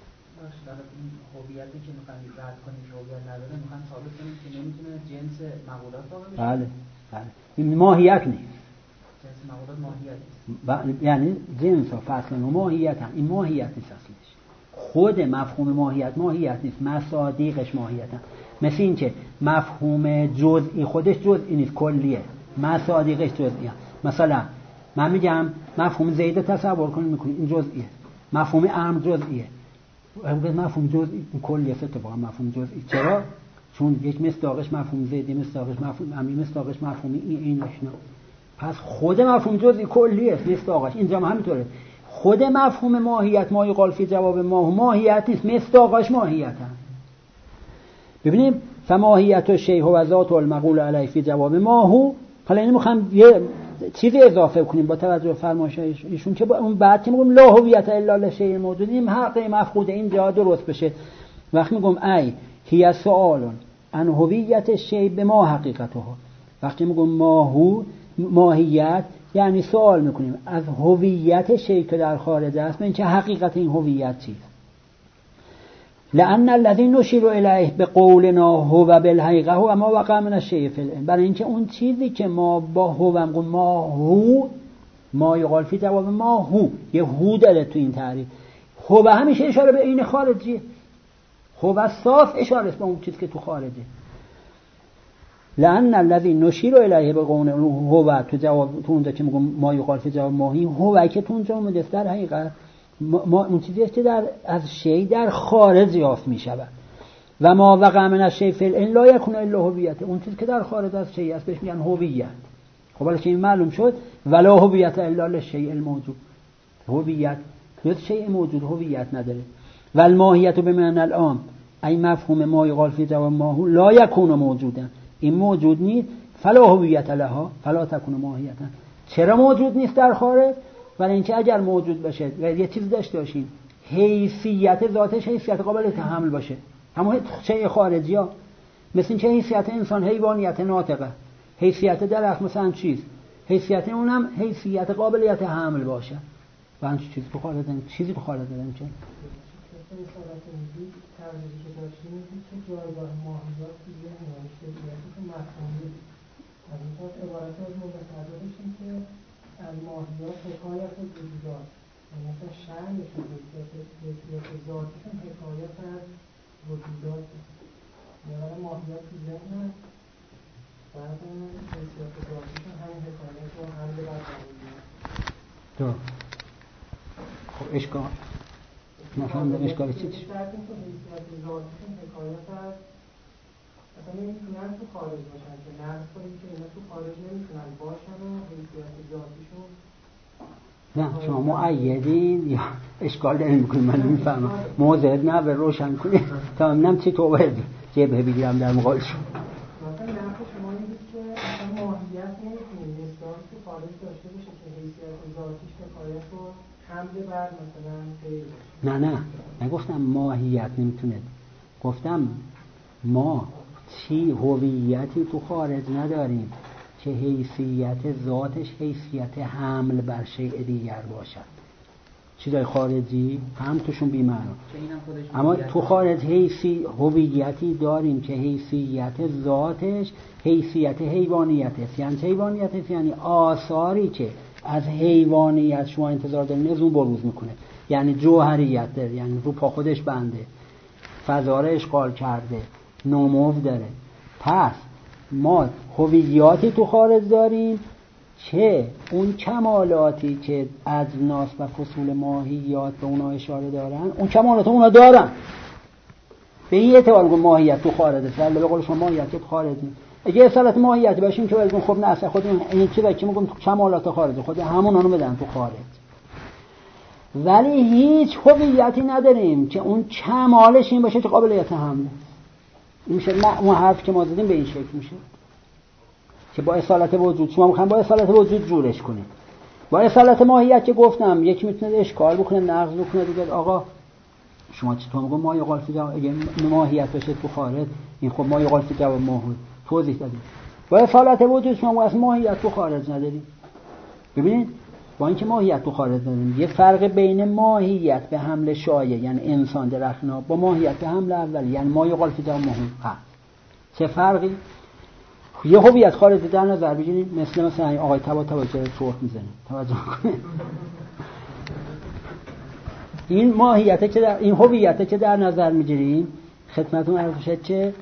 هویتی که میخوام رد کنیم که هویت نداره میخوام ثابت کنیم که نمیتونه جنس مقولات واقع بشه.
بله بله این ماهیت نیست.
جنس مقولات ماهیت نیست.
یعنی جنس و فصل و ماهیت هم. این ماهیت نیست اصلش. خود مفهوم ماهیت ماهیت نیست، مصادیقش ماهیت هم. مثل این که مفهوم جزئی خودش جزئی نیست، کلیه. مصادیقش جزئی هم. مثلا من میگم مفهوم زید تصور کنید میکنید این جزئیه. مفهوم امر جزئیه. مفهوم جزئی کلیه است اتفاقا مفهوم جزئی. چرا؟ چون یک مصداقش مفهوم زیدی، مصداقش مفهوم امری، مصداقش مفهوم این این آشنا. پس خود مفهوم جزئی کلیه است مصداقش. اینجا هم همینطوره. خود مفهوم ماهیت ما یقال فی جواب ما ماهیت نیست، مصداقش ماهیت هم. ببینیم فماهیت الشیء هو ذات المقول علیه فی جواب ما هو. حالا اینو میخوام یه چیزی اضافه کنیم با توجه به فرمایش ایشون که با اون بعد که میگم لا هویت الا للشیء الموجود این حق مفقود اینجا درست بشه. وقتی میگم ای هی سؤال عن هویت الشیء به ما حقیقته. وقتی میگم ما هو ماهیت یعنی سوال میکنیم از هویت شیء که در خارج است، این چه حقیقت این هویت چیست؟ لأن الذي نشير إليه بقولنا هو بالحقیقه هو ما وقع من الشیء فی العین. برای اینکه اون چیزی که ما با هو میگیم ما هو ما یقال فی جواب ما هو، یه هو داره تو این تعریف. هو همیشه اشاره به این خارجیه. هو صاف اشاره است به اون چیزی که تو خارجه. لأن الذي نشير إليه بقولنا هو تو جواب تو اونجا که میگم ما یقال فی جواب ما هو که تو اونجا اومده در حقیقت ما اون چیزی است که در از شیء در خارج یافت می شود. و ما وقع من الشیء فی العین لا یکون الا هویت. اون چیزی که در خارج از شیء است بهش میگن هویت. خب حالا که این معلوم شد ولا هویت الا للشیء الموجود. هویت جز شیء موجود هویت نداره. و الماهیت بمعنی العام ای مفهوم ما یقال فی جواب ما هو لا یکون موجودا. این موجود نیست فلا هویت لها فلا تکون ماهیتا. چرا موجود نیست در خارج؟ ولی اینکه اگر موجود باشه و یه چیز داشته باشین حیثیت ذاتش حیثیت قابل تحمل باشه، همون شیء خارجی ها مثل این که حیثیت انسان حیوانیت ناطقه، حیثیت درخت مثلا چیز، حیثیت اونم حیثیت قابلیت حمل باشه و همچین چیزی تو خارج داریم. چیزی تو خارج داریم چه؟
رسالت وجود ترجیحی که داشتیم بود که جایگاه ماهیات توی ذهن اشتباهی که مفهومی از این طرف عبارت از متصدر داشتیم که از ماهیات حکایت وجودات، یعنی مثلا شأنشون حیثیت ذاتیشون حکایت از وجودات، یعنی ماهیات توی ذهن هست، بعد حیثیت ذاتیشون همین حکایت رو حمل بر وجودات.
تو خب اشکال نفهمیدم اشکال چی چی؟
شرط این که حیثیت ذاتیشون حکایت از اصلا نمیتونن تو خارج باشن که نقص کنیم که اینا تو خارج نمیتونن باشن و حیثیت ذاتیشون
نه شما معیدین یا اشکال دارین میکنید من نمیفهمم موضع نه به روشن کنید تا منم چی تو باید جبهه بگیرم در مقابل شما.
مثلا نقص شما این بود که اصلا ماهیت نمیتونیم نسبت تو خارج داشته باشه که حیثیت ذاتیش حکایت رو حمله بر مثلا غیر
نه نه نگفتم ماهیت نمیتونه، گفتم ما چی هویتی تو خارج نداریم که حیثیت ذاتش حیثیت حمل بر شیء دیگر باشد. چیزای خارجی هم توشون بی‌معنی، اما تو خارج حیثی هویتی داریم که حیثیت ذاتش حیثیت حیوانیت است. یعنی حیوانیت است یعنی آثاری که از حیوانیت شما انتظار دارین از اون بروز میکنه، یعنی جوهریت داره، یعنی رو پا خودش بنده، فضا رو اشغال کرده، نمو داره. پس ما هویتی تو خارج داریم که اون کمالاتی که اجناس و فصول ماهیات به اونا اشاره دارن اون کمالات اونا دارن. به این اعتبار میگم ماهیت تو خارجه. مثلا به قول شما ماهیت تو خارج نیست. اگه اصالت ماهیت باشیم که بگیم خب نه اصلا خود این چیزایی که میگم تو کمالات خارجه، خود همون اونو بدن تو خارج. ولی هیچ هویتی نداریم که اون کمالش این باشه که قابلیت حمله. این میشه نه اون حرف که ما زدیم به این شکل میشه که با اصالت وجود شما میخواین با اصالت وجود جورش کنید. با اصالت ماهیت که گفتم یکی میتونه اشکال بکنه، نقض بکنه، دیگه آقا شما چطور میگم ما یقال فی جواب اگه ماهیت باشه تو خارج این خب ما یقال فی جواب ماهود توضیح دادیم. با اصالت وجود شما اصلا ماهیت تو خارج ندارید. ببینید با اینکه ماهیت تو خارج نداریم یه فرق بین ماهیت به حمل شایع یعنی انسان درخنا با ماهیت به حمل اولی یعنی ما یقال فی جواب ماهود هست. چه فرقی؟ یه هویت خارجی در نظر بگیرید مثل مثلا آقای تبا تبا چه سرخ میزنه توجه کنید. این ماهیته که در این هویته که در نظر میگیریم خدمتتون عرض شد که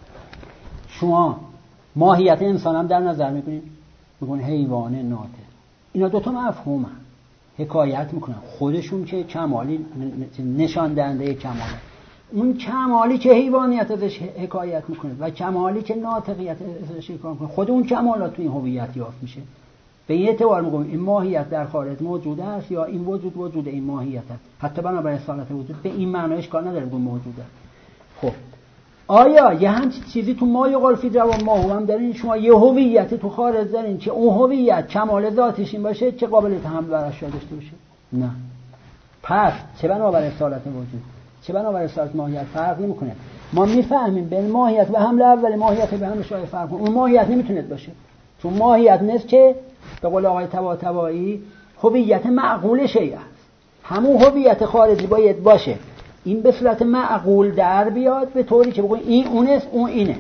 شما ماهیت انسان هم در نظر میکنید میگن حیوان ناطق. اینا دو تا مفهومن حکایت میکنن خودشون که کمالی نشان دهنده کماله. اون کمالی که حیوانیت ازش حکایت میکنه و کمالی که ناطقیت ازش حکایت میکنه خود اون کمالات تو این هویت یافت میشه. به این اعتبار میگم این ماهیت در خارج موجوده است یا این وجود وجود این ماهیت است. حتی بنابر اصالت وجود به این معنی اشکال نداره اون موجوده. خب آیا یه همچین چیزی تو ما یقال فی جواب ما هم دارین؟ شما یه هویت تو خارج دارین که اون هویت کمال ذاتش این باشه که قابلیت حمل بر اشیا داشته باشه؟ نه. پس چه بنابر اصالت وجود چه بنابر اصالت ماهیت فرق نمیکنه. ما میفهمیم بین ماهیت و حمل اول ماهیت به حمل شایع فرق کنه. اون ماهیت نمیتونه باشه چون ماهیت نیست که به قول آقای طباطبایی هویت معقول شیء است. همون هویت خارجی باید باشه این به صورت معقول در بیاد به طوری که بگویم این اونست اون اینه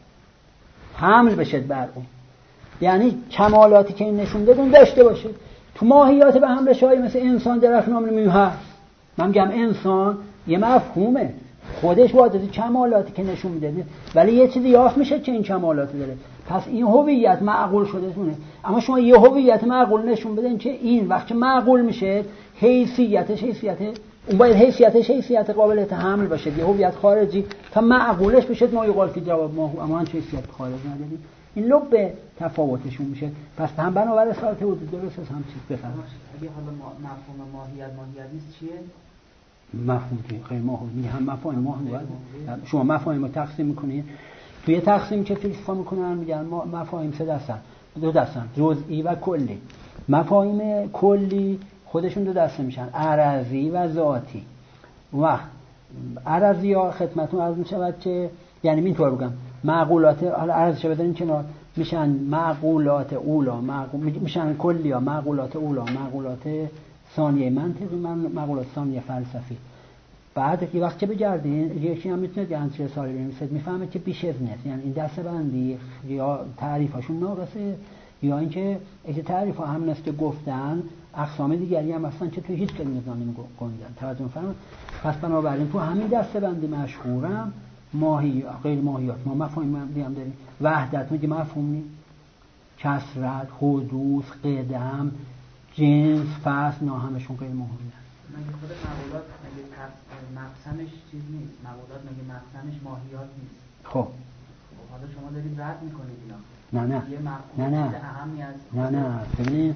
حمل بشه بر اون، یعنی کمالاتی که این نشون دادن داشته باشه. تو ماهیات به حمل شایع مثل انسان درخت نام هست. من میگم انسان یه مفهومه خودش باید کمالاتی که نشون میده ولی یه چیزی یافت میشه که این کمالاتی داره. پس این هویت معقول شده شونه. اما شما یه هویت معقول نشون بدین که این وقت معقول میشه حیثیتش حیثیت اون باید حیثیتش حیثیت قابلیت حمل باشه. یه هویت خارجی تا معقولش بشه ما یقال فی جواب ما اما هیچ حیثیت خارج نداریم. این لب به تفاوتشون میشه. پس هم بنابر اصالت وجود درست هم چیز بفرمایید.
اگه حالا مفهوم ماهیت ماهیت نیست چیه؟
مفهوم که غیر ماهیت هم مفاهیم ماهیت شما مفاهیم رو تقسیم میکنید توی تقسیم که فلسفه میکنن میگن مفاهیم سه دستن دو دستن جزئی و کلی. مفاهیم کلی خودشون دو دسته میشن عرضی و ذاتی. وقت عرضی ها خدمتون عرض میشود که یعنی اینطور بگم معقولات حالا عرضش بذارین کنار، میشن معقولات اولا، معقول میشن کلیا، معقولات اولا، معقولات ثانیه منطقی، معقولات ثانیه فلسفی. بعد یه وقت که بگردین یکی هم میتونه گنج رساله بنویسه، میفهمه که بیش از نه، یعنی این دسته‌بندی یا تعریفاشون ناقصه یا اینکه اگه تعریف ها هم نست که گفتن اقسام دیگری هم اصلا که تو هیچ کلمه نظامی گنجن. توجه فرمایید. پس بنابراین تو همین دسته‌بندی مشهورم ماهی غیر ماهیات ما مفاهیم دیگه داریم. وحدت میگه مفهوم نیست، کثرت، حدوث، قدم، جنس، فصل، نه همشون غیر ماهیت.
مگه خود معقولات مگه مقسمش چیز نیست؟ معقولات مگه مقسمش ماهیات نیست؟
خب
حالا شما دارید رد میکنید اینا.
نه نه
یه
نه نه نه نه ببینید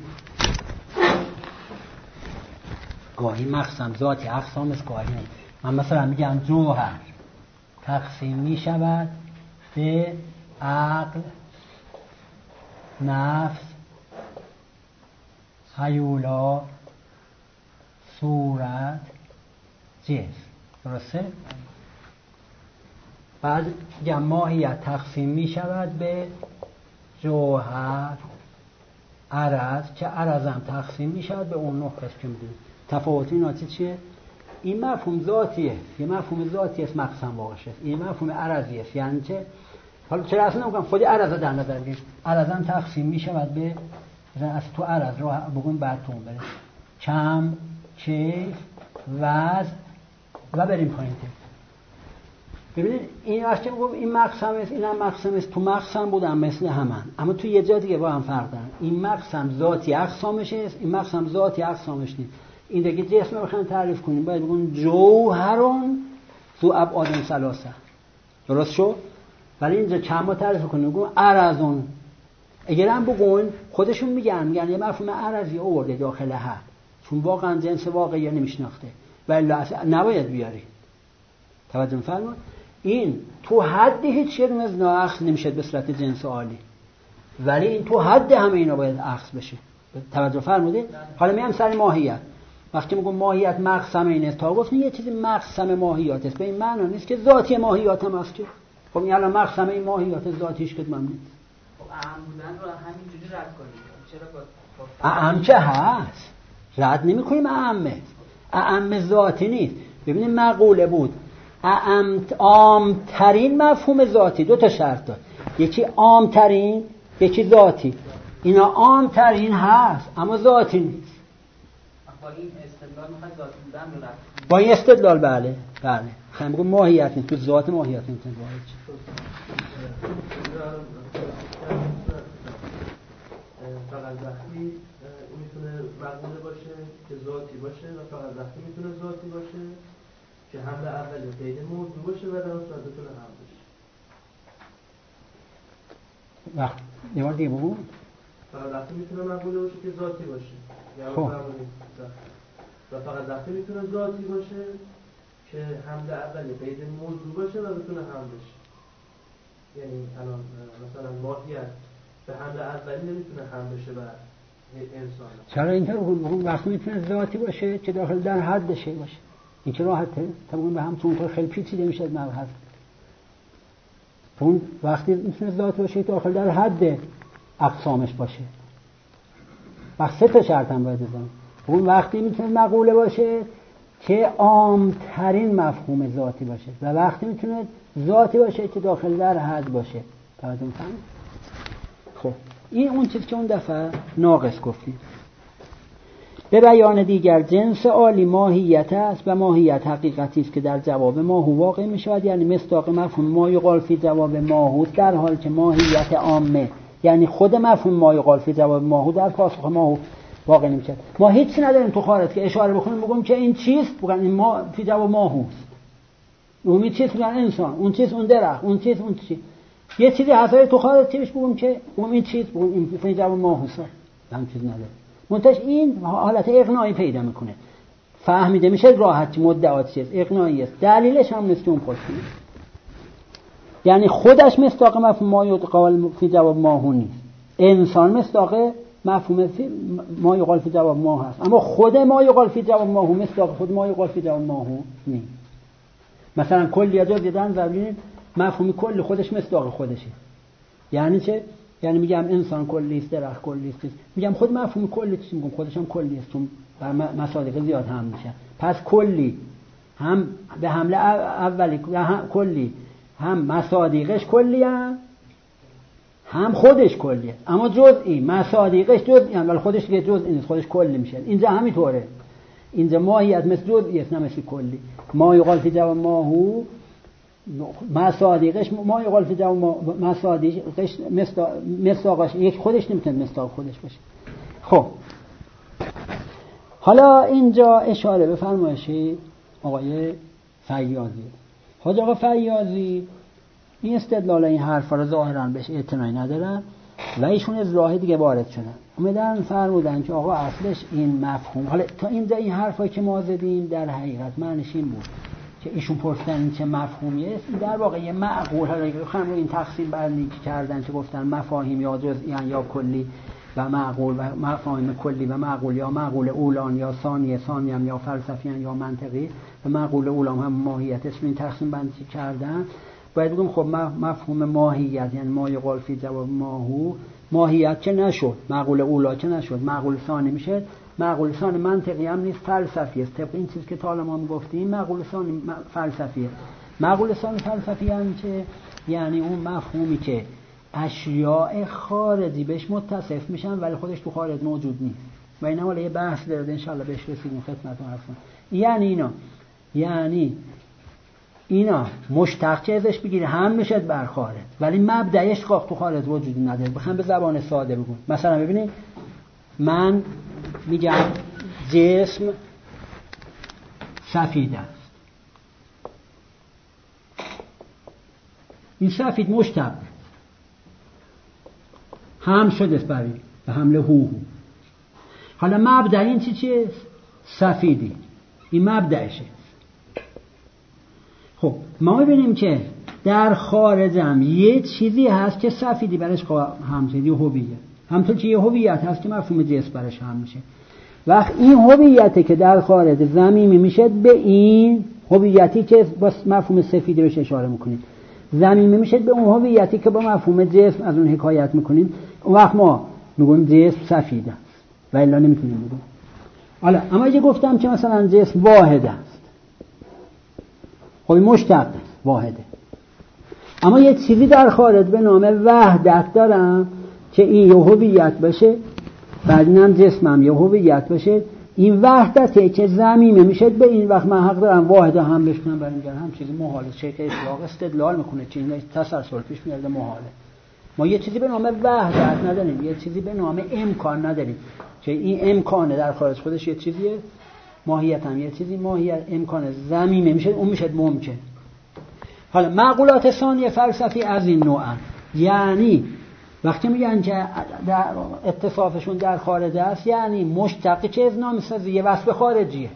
گاهی مقسم ذاتی اقسام است، گاهی نه. من مثلا میگم جوهر تقسیم میشود به عقل، نفس، هیولا، صورت، جسم. درسته؟ بعد میگم ماهیت تقسیم میشود به جوهر، عرض، که عرض هم تقسیم میشود به اون نقطه که میدونید. تفاوت اینا چیه؟ این مفهوم ذاتیه، یه مفهوم ذاتی است مقسم واقعش است، این مفهوم عرضی است. یعنی چه؟ حالا چرا اصلا نمیگم خودی عرض در نظر بگیرید، عرض هم تقسیم میشود به مثلا از تو عرض رو بگون بعد تو بره کم، کیف، وزن و بریم پایین. ببینید این وقتی میگم این مقسم است، اینم مقسم است، تو مقسم بودن مثل همن، اما تو یه جا دیگه با هم فرق دارن. این مقسم ذاتی اقسامش است، این مقسم ذاتی اقسامش نیست. این دیگه جسم رو بخوایم تعریف کنیم باید بگیم جوهرون ذو ابعاد ثلاثه. درست شد؟ ولی اینجا کما تعریف کنیم بگیم عرضون. اگر هم بگون خودشون میگن میگن یه مفهوم عرضی آورده داخل حد، چون واقعا جنس واقعی نمیشناخته ولی نباید بیاری. توجه می‌فرمایید؟ این تو حد هیچ چیزی از نااخذ نمیشه به صورت جنس عالی، ولی این تو حد همه اینا باید اخذ بشه. توجه فرمودید؟ حالا میام سر ماهیت. وقتی میگم ماهیت مقسم این است، تا گفتن یه چیزی مقسم ماهیات است، به این معنی نیست که ذاتی ماهیات هم هست. خب این الان مقسم این ماهیات ذاتیش که من نیست.
خب اعم بودن رو همینجوری رد کنید. چرا با
اعم چه هست؟ رد نمی‌کنیم اعم. اعم ذاتی نیست. ببینید مقوله بود اعم عامترین مفهوم ذاتی دو تا شرط داره، یکی عامترین یکی ذاتی. اینا عامترین هست اما ذاتی نیست.
با این استدلال میخواد ذاتی بودن رو رد.
با این استدلال بله بله خیلی بگم ماهیت نیست، تو ذات ماهیت نیست.
فقط وقتی میتونه مقوله باشه که ذاتی باشه و فقط وقتی میتونه ذاتی باشه که حمله اولی قید موضوع باشه و در اون صورت بتونه هم باشه.
وقت یه دیگه بگو.
فقط وقتی میتونه مقوله باشه که ذاتی باشه
خب.
و فقط وقتی میتونه ذاتی باشه که حمله اولی قید موضوع باشه و بتونه هم باشه. یعنی الان مثلا ماهیت به حمله اولی نمیتونه هم بشه و انسان.
چرا اینطور بگم وقتی میتونه ذاتی باشه که داخل در حدشه باشه. این که راحته طبعا به هم چون خیلی پیچیده میشه مبحث. اون وقتی میتونه ذاتی باشه داخل در حد اقسامش باشه. وقت سه تا شرط هم باید بزنیم. اون وقتی میتونه مقوله باشه که عامترین مفهوم ذاتی باشه و وقتی میتونه ذاتی باشه که داخل در حد باشه. توجه می‌کنید؟ خب این اون چیزی که اون دفعه ناقص گفتیم. به بیان دیگر جنس عالی ماهیت است و ماهیت حقیقتی است که در جواب ماهو واقع می شود، یعنی مصداق مفهوم ما یقال فی جواب ماهو، در حالی که ماهیت عامه یعنی خود مفهوم ما یقال فی جواب ماهو در پاسخ ماهو واقع نمی شود. ما هیچی نداریم تو خارج که اشاره بکنیم بگم که این چیست، بگن این ما فی جواب ماهوست. اون چیز بگن انسان، اون چیز اون درخت، اون چیز اون چیز. یه چیزی هست تو خارج چیش بگم که اون این چیز بگم این فی جواب ماهوست. هم چیز نداره. منتش این حالت اقناعی پیدا میکنه، فهمیده میشه راحت مدعات چیز اقناعی است. دلیلش هم مثل اون پشتی، یعنی خودش مصداق مفهوم ما یقال فی جواب ماهو نیست. انسان مصداق مفهوم ما یقال فی جواب ماهو هست، اما خود ما یقال فی جواب ماهو مصداق خود ما یقال فی جواب ماهو نیست. مثلا کلی اجازه دیدن زبین مفهوم کل خودش مصداق خودشه. یعنی چه؟ یعنی میگم انسان کلی است، درخت کلی است، میگم خود مفهوم کلی چی میگم خودش هم کلی است، چون بر مصادیق زیاد هم میشه. پس کلی هم به حمله اولی هم کلی هم مصادیقش کلی هم, هم خودش کلیه، اما جزئی مصادیقش جزئی هم ولی خودش دیگه جزئی نیست، خودش کلی میشه. اینجا همینطوره، اینجا ماهیت مثل جزئی است نه مثل کلی. ما یقال فی جو ماهو مصادیقش ما یقال فی جو مصادیقش مصداقش یک خودش نمیتونه مصداق خودش باشه. خب حالا اینجا اشاره به فرمایش آقای فیاضی. حاج آقا فیاضی این استدلال این حرفا رو ظاهراً بهش اعتنایی ندارن و ایشون از راه دیگه وارد شدن، اومدن فرمودن که آقا اصلش این مفهوم. حالا تا اینجا این حرفایی که ما زدیم در حقیقت معنیش این بود که ایشون پرسیدن این چه مفهومیه، این در واقع یه معقول. حالا خیلی این تقسیم بندی که کردن که گفتن مفاهیم یا جزئی یا کلی و معقول و مفاهیم کلی و معقول یا معقول اولان یا ثانیه ثانیم یا فلسفیان یا منطقی و معقول اولان هم ماهیت است. این تقسیم بندی کردن. باید بگم خب مفهوم ماهیت یعنی ما یقال فی جواب ماهو ماهیت چه نشد، معقول اولا چه نشد، معقول ثانی میشه. معقول ثانی منطقی هم نیست، فلسفی است. طبق این چیز که تا الان ما میگفتیم معقول ثانی فلسفیه. معقول ثانی فلسفی یعنی چه؟ یعنی اون مفهومی که اشیاء خارجی بهش متصف میشن ولی خودش تو خارج موجود نیست. و اینا حالا یه بحث داره ان شاء الله بهش رسیدیم خدمتتون عرض کنم. یعنی اینا یعنی اینا مشتق چه ازش بگیره هم میشد بر خارج ولی مبدأش تو خارج وجود نداره. بخوام به زبان ساده بگم مثلا ببینید من میگم جسم سفید است، این سفید مشتق هم شده برای به حمله هو هو. حالا مبدأ این چی چیه؟ سفیدی، این مبدأشه. خب ما می‌بینیم که در خارج هم یه چیزی هست که سفیدی برش همزدی هویت، همطور که یه هویت هست که مفهوم جسم برش هم میشه. وقت این هویتی که در خارج ضمیمی میشه به این هویتی که با مفهوم سفیدی روش اشاره میکنیم، ضمیمی میشه به اون هویتی که با مفهوم جسم از اون حکایت میکنیم. اون وقت ما میگیم جسم سفید است و الا نمیتونیم بگیم. حالا اما اگه گفتم که مثلا جسم واحد است، خب مشتق واحده، اما یه چیزی در خارج به نام وحدت دارم که این یه هویت بشه، بعد اینم جسمم یه هویت بشه. این وحدته که ضمیمه میشه به این وقت من حق دارم واحده هم بشکنم. برای اینجا هم چیزی محاله. شیخ اطلاق استدلال میکنه که این تسلسل پیش میاد محاله. ما یه چیزی به نام وحدت نداریم، یه چیزی به نام امکان نداریم که این امکانه در خارج خودش یه چیزیه، ماهیت هم یه چیزی، ماهیت امکان ضمیمه میشه اون میشه ممکن. حالا معقولات ثانیه فلسفی از این نوعن، یعنی وقتی میگن که در اتصافشون در خارج است یعنی مشتق چیز نامسازی یه وصف خارجیه.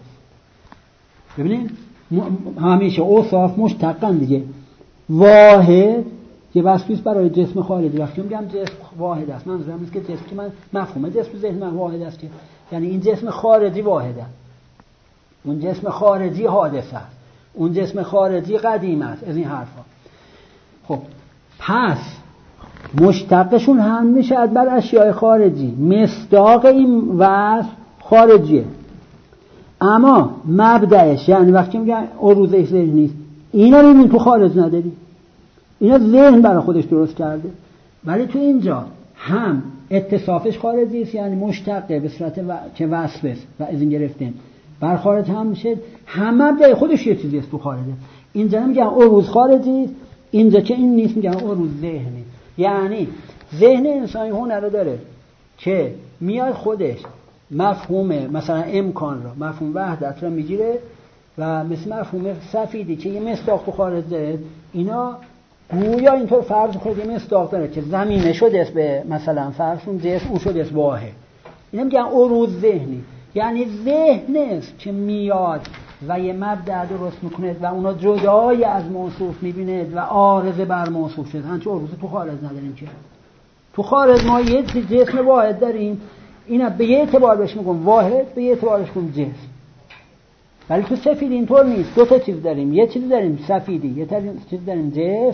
ببینید همیشه اوصاف مشتقن دیگه. واحد یه وصفی است برای جسم خارجی. وقتی میگم جسم واحد است منظورم اینه که جسم که من مفهوم جسم ذهن من واحد است، یعنی این جسم خارجی واحده، اون جسم خارجی حادثه است، اون جسم خارجی قدیم است، از این حرفا. خب پس مشتقشون هم میشه بر اشیاء خارجی، مصداق این وصف خارجیه. اما مبدأش یعنی وقتی میگن عروضش ذهن نیست، اینا رو تو خارج نداری، اینا ذهن برای خودش درست کرده. ولی تو اینجا هم اتصافش خارجی است یعنی مشتقه به صورت و... که وصف است و از این گرفتیم بر خارج هم میشه، هم مبدأ خودش یه چیزی است تو خارجه. اینجا نمیگن عروض خارجی است، اینجا که این نیست میگن عروض ذهنی. یعنی ذهن انسانی هنر داره که میاد خودش مفهوم مثلا امکان را، مفهوم وحدت را میگیره و مثل مفهوم سفیدی که یه مصداق تو خارج داره، اینا گویا اینطور فرض کنید یه مصداق داره که زمینه شده است به مثلا فرضون جسم اون شده است واحد. اینا میگن عروض ذهنی، یعنی ذهن است که میاد و یه مبدأ درست میکنه و اونا جدای از موصوف میبینه و عارضه بر موصوف شده. هنچه عروضه تو خارج نداریم که تو خارج ما یه جسم واحد داریم، اینا به یه اعتبار بهش میگم واحد، به یه اعتبار بهش میگم جسم. ولی تو سفید اینطور نیست، دو تا چیز داریم، یه چیز داریم سفیدی، یه چیز داریم جسم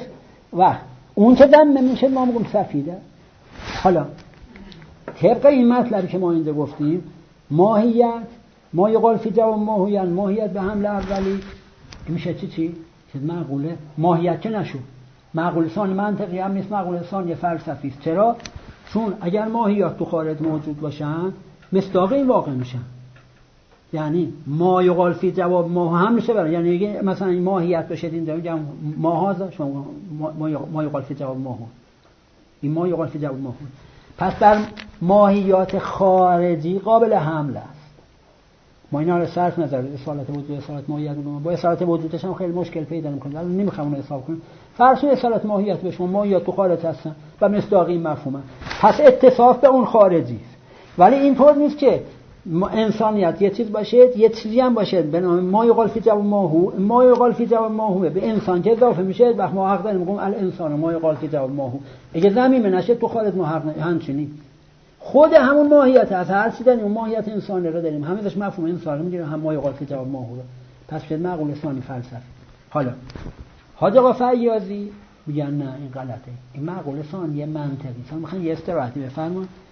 و اون که دم میشه ما میگم سفیده. حالا طبق این مطلبی که ما اینجا گفتیم ماهیت ما یقال فی جواب ماهیت ماهیت به حمل اولی میشه چی چی؟ که معقوله ماهیت که نشو معقول ثانی منطقی هم نیست، معقول ثانی فلسفی است. چرا؟ چون اگر ماهیات تو خارج موجود باشن مصداقی واقع میشن. یعنی ما یقال فی جواب ما هم میشه برای یعنی اگه مثلا این ماهیت بشه این میگم ماها شما ما یقال فی جواب ما این ما یقال فی جواب ما پس در ماهیات خارجی قابل حمل است. ما اینا رو صرف نظر اصالت وجود اصالت ماهیت بودیم با اصالت وجودش هم خیلی مشکل پیدا می‌کنه. الان نمی‌خوام اون حساب کنیم. فرض کنید اصالت ماهیت به شما ماهیت تو خارج هستن و مصداقی مفهومه. پس اتصاف به اون خارجی است. ولی اینطور نیست که انسانیت یه چیز باشه یه چیزی هم باشه به نام ما یقال فی جواب ماهو ما یقال فی جواب ماهو به انسان که اضافه میشه وقت ما حق داریم میگم الانسان ما یقال فی جواب ماهو. اگه زمین نشه تو خارج ما حق همچنین خود همون ماهیت از هر چیزی اون ماهیت انسانی رو داریم همینش مفهوم انسان رو میگیره هم ما یقال فی جواب ماهو رو. پس شد معقول ثانی فلسفی. حالا حاج آقا فیاضی میگن نه این غلطه این معقول ثانی منطقی است. میخوان یه استراحتی بفرمایید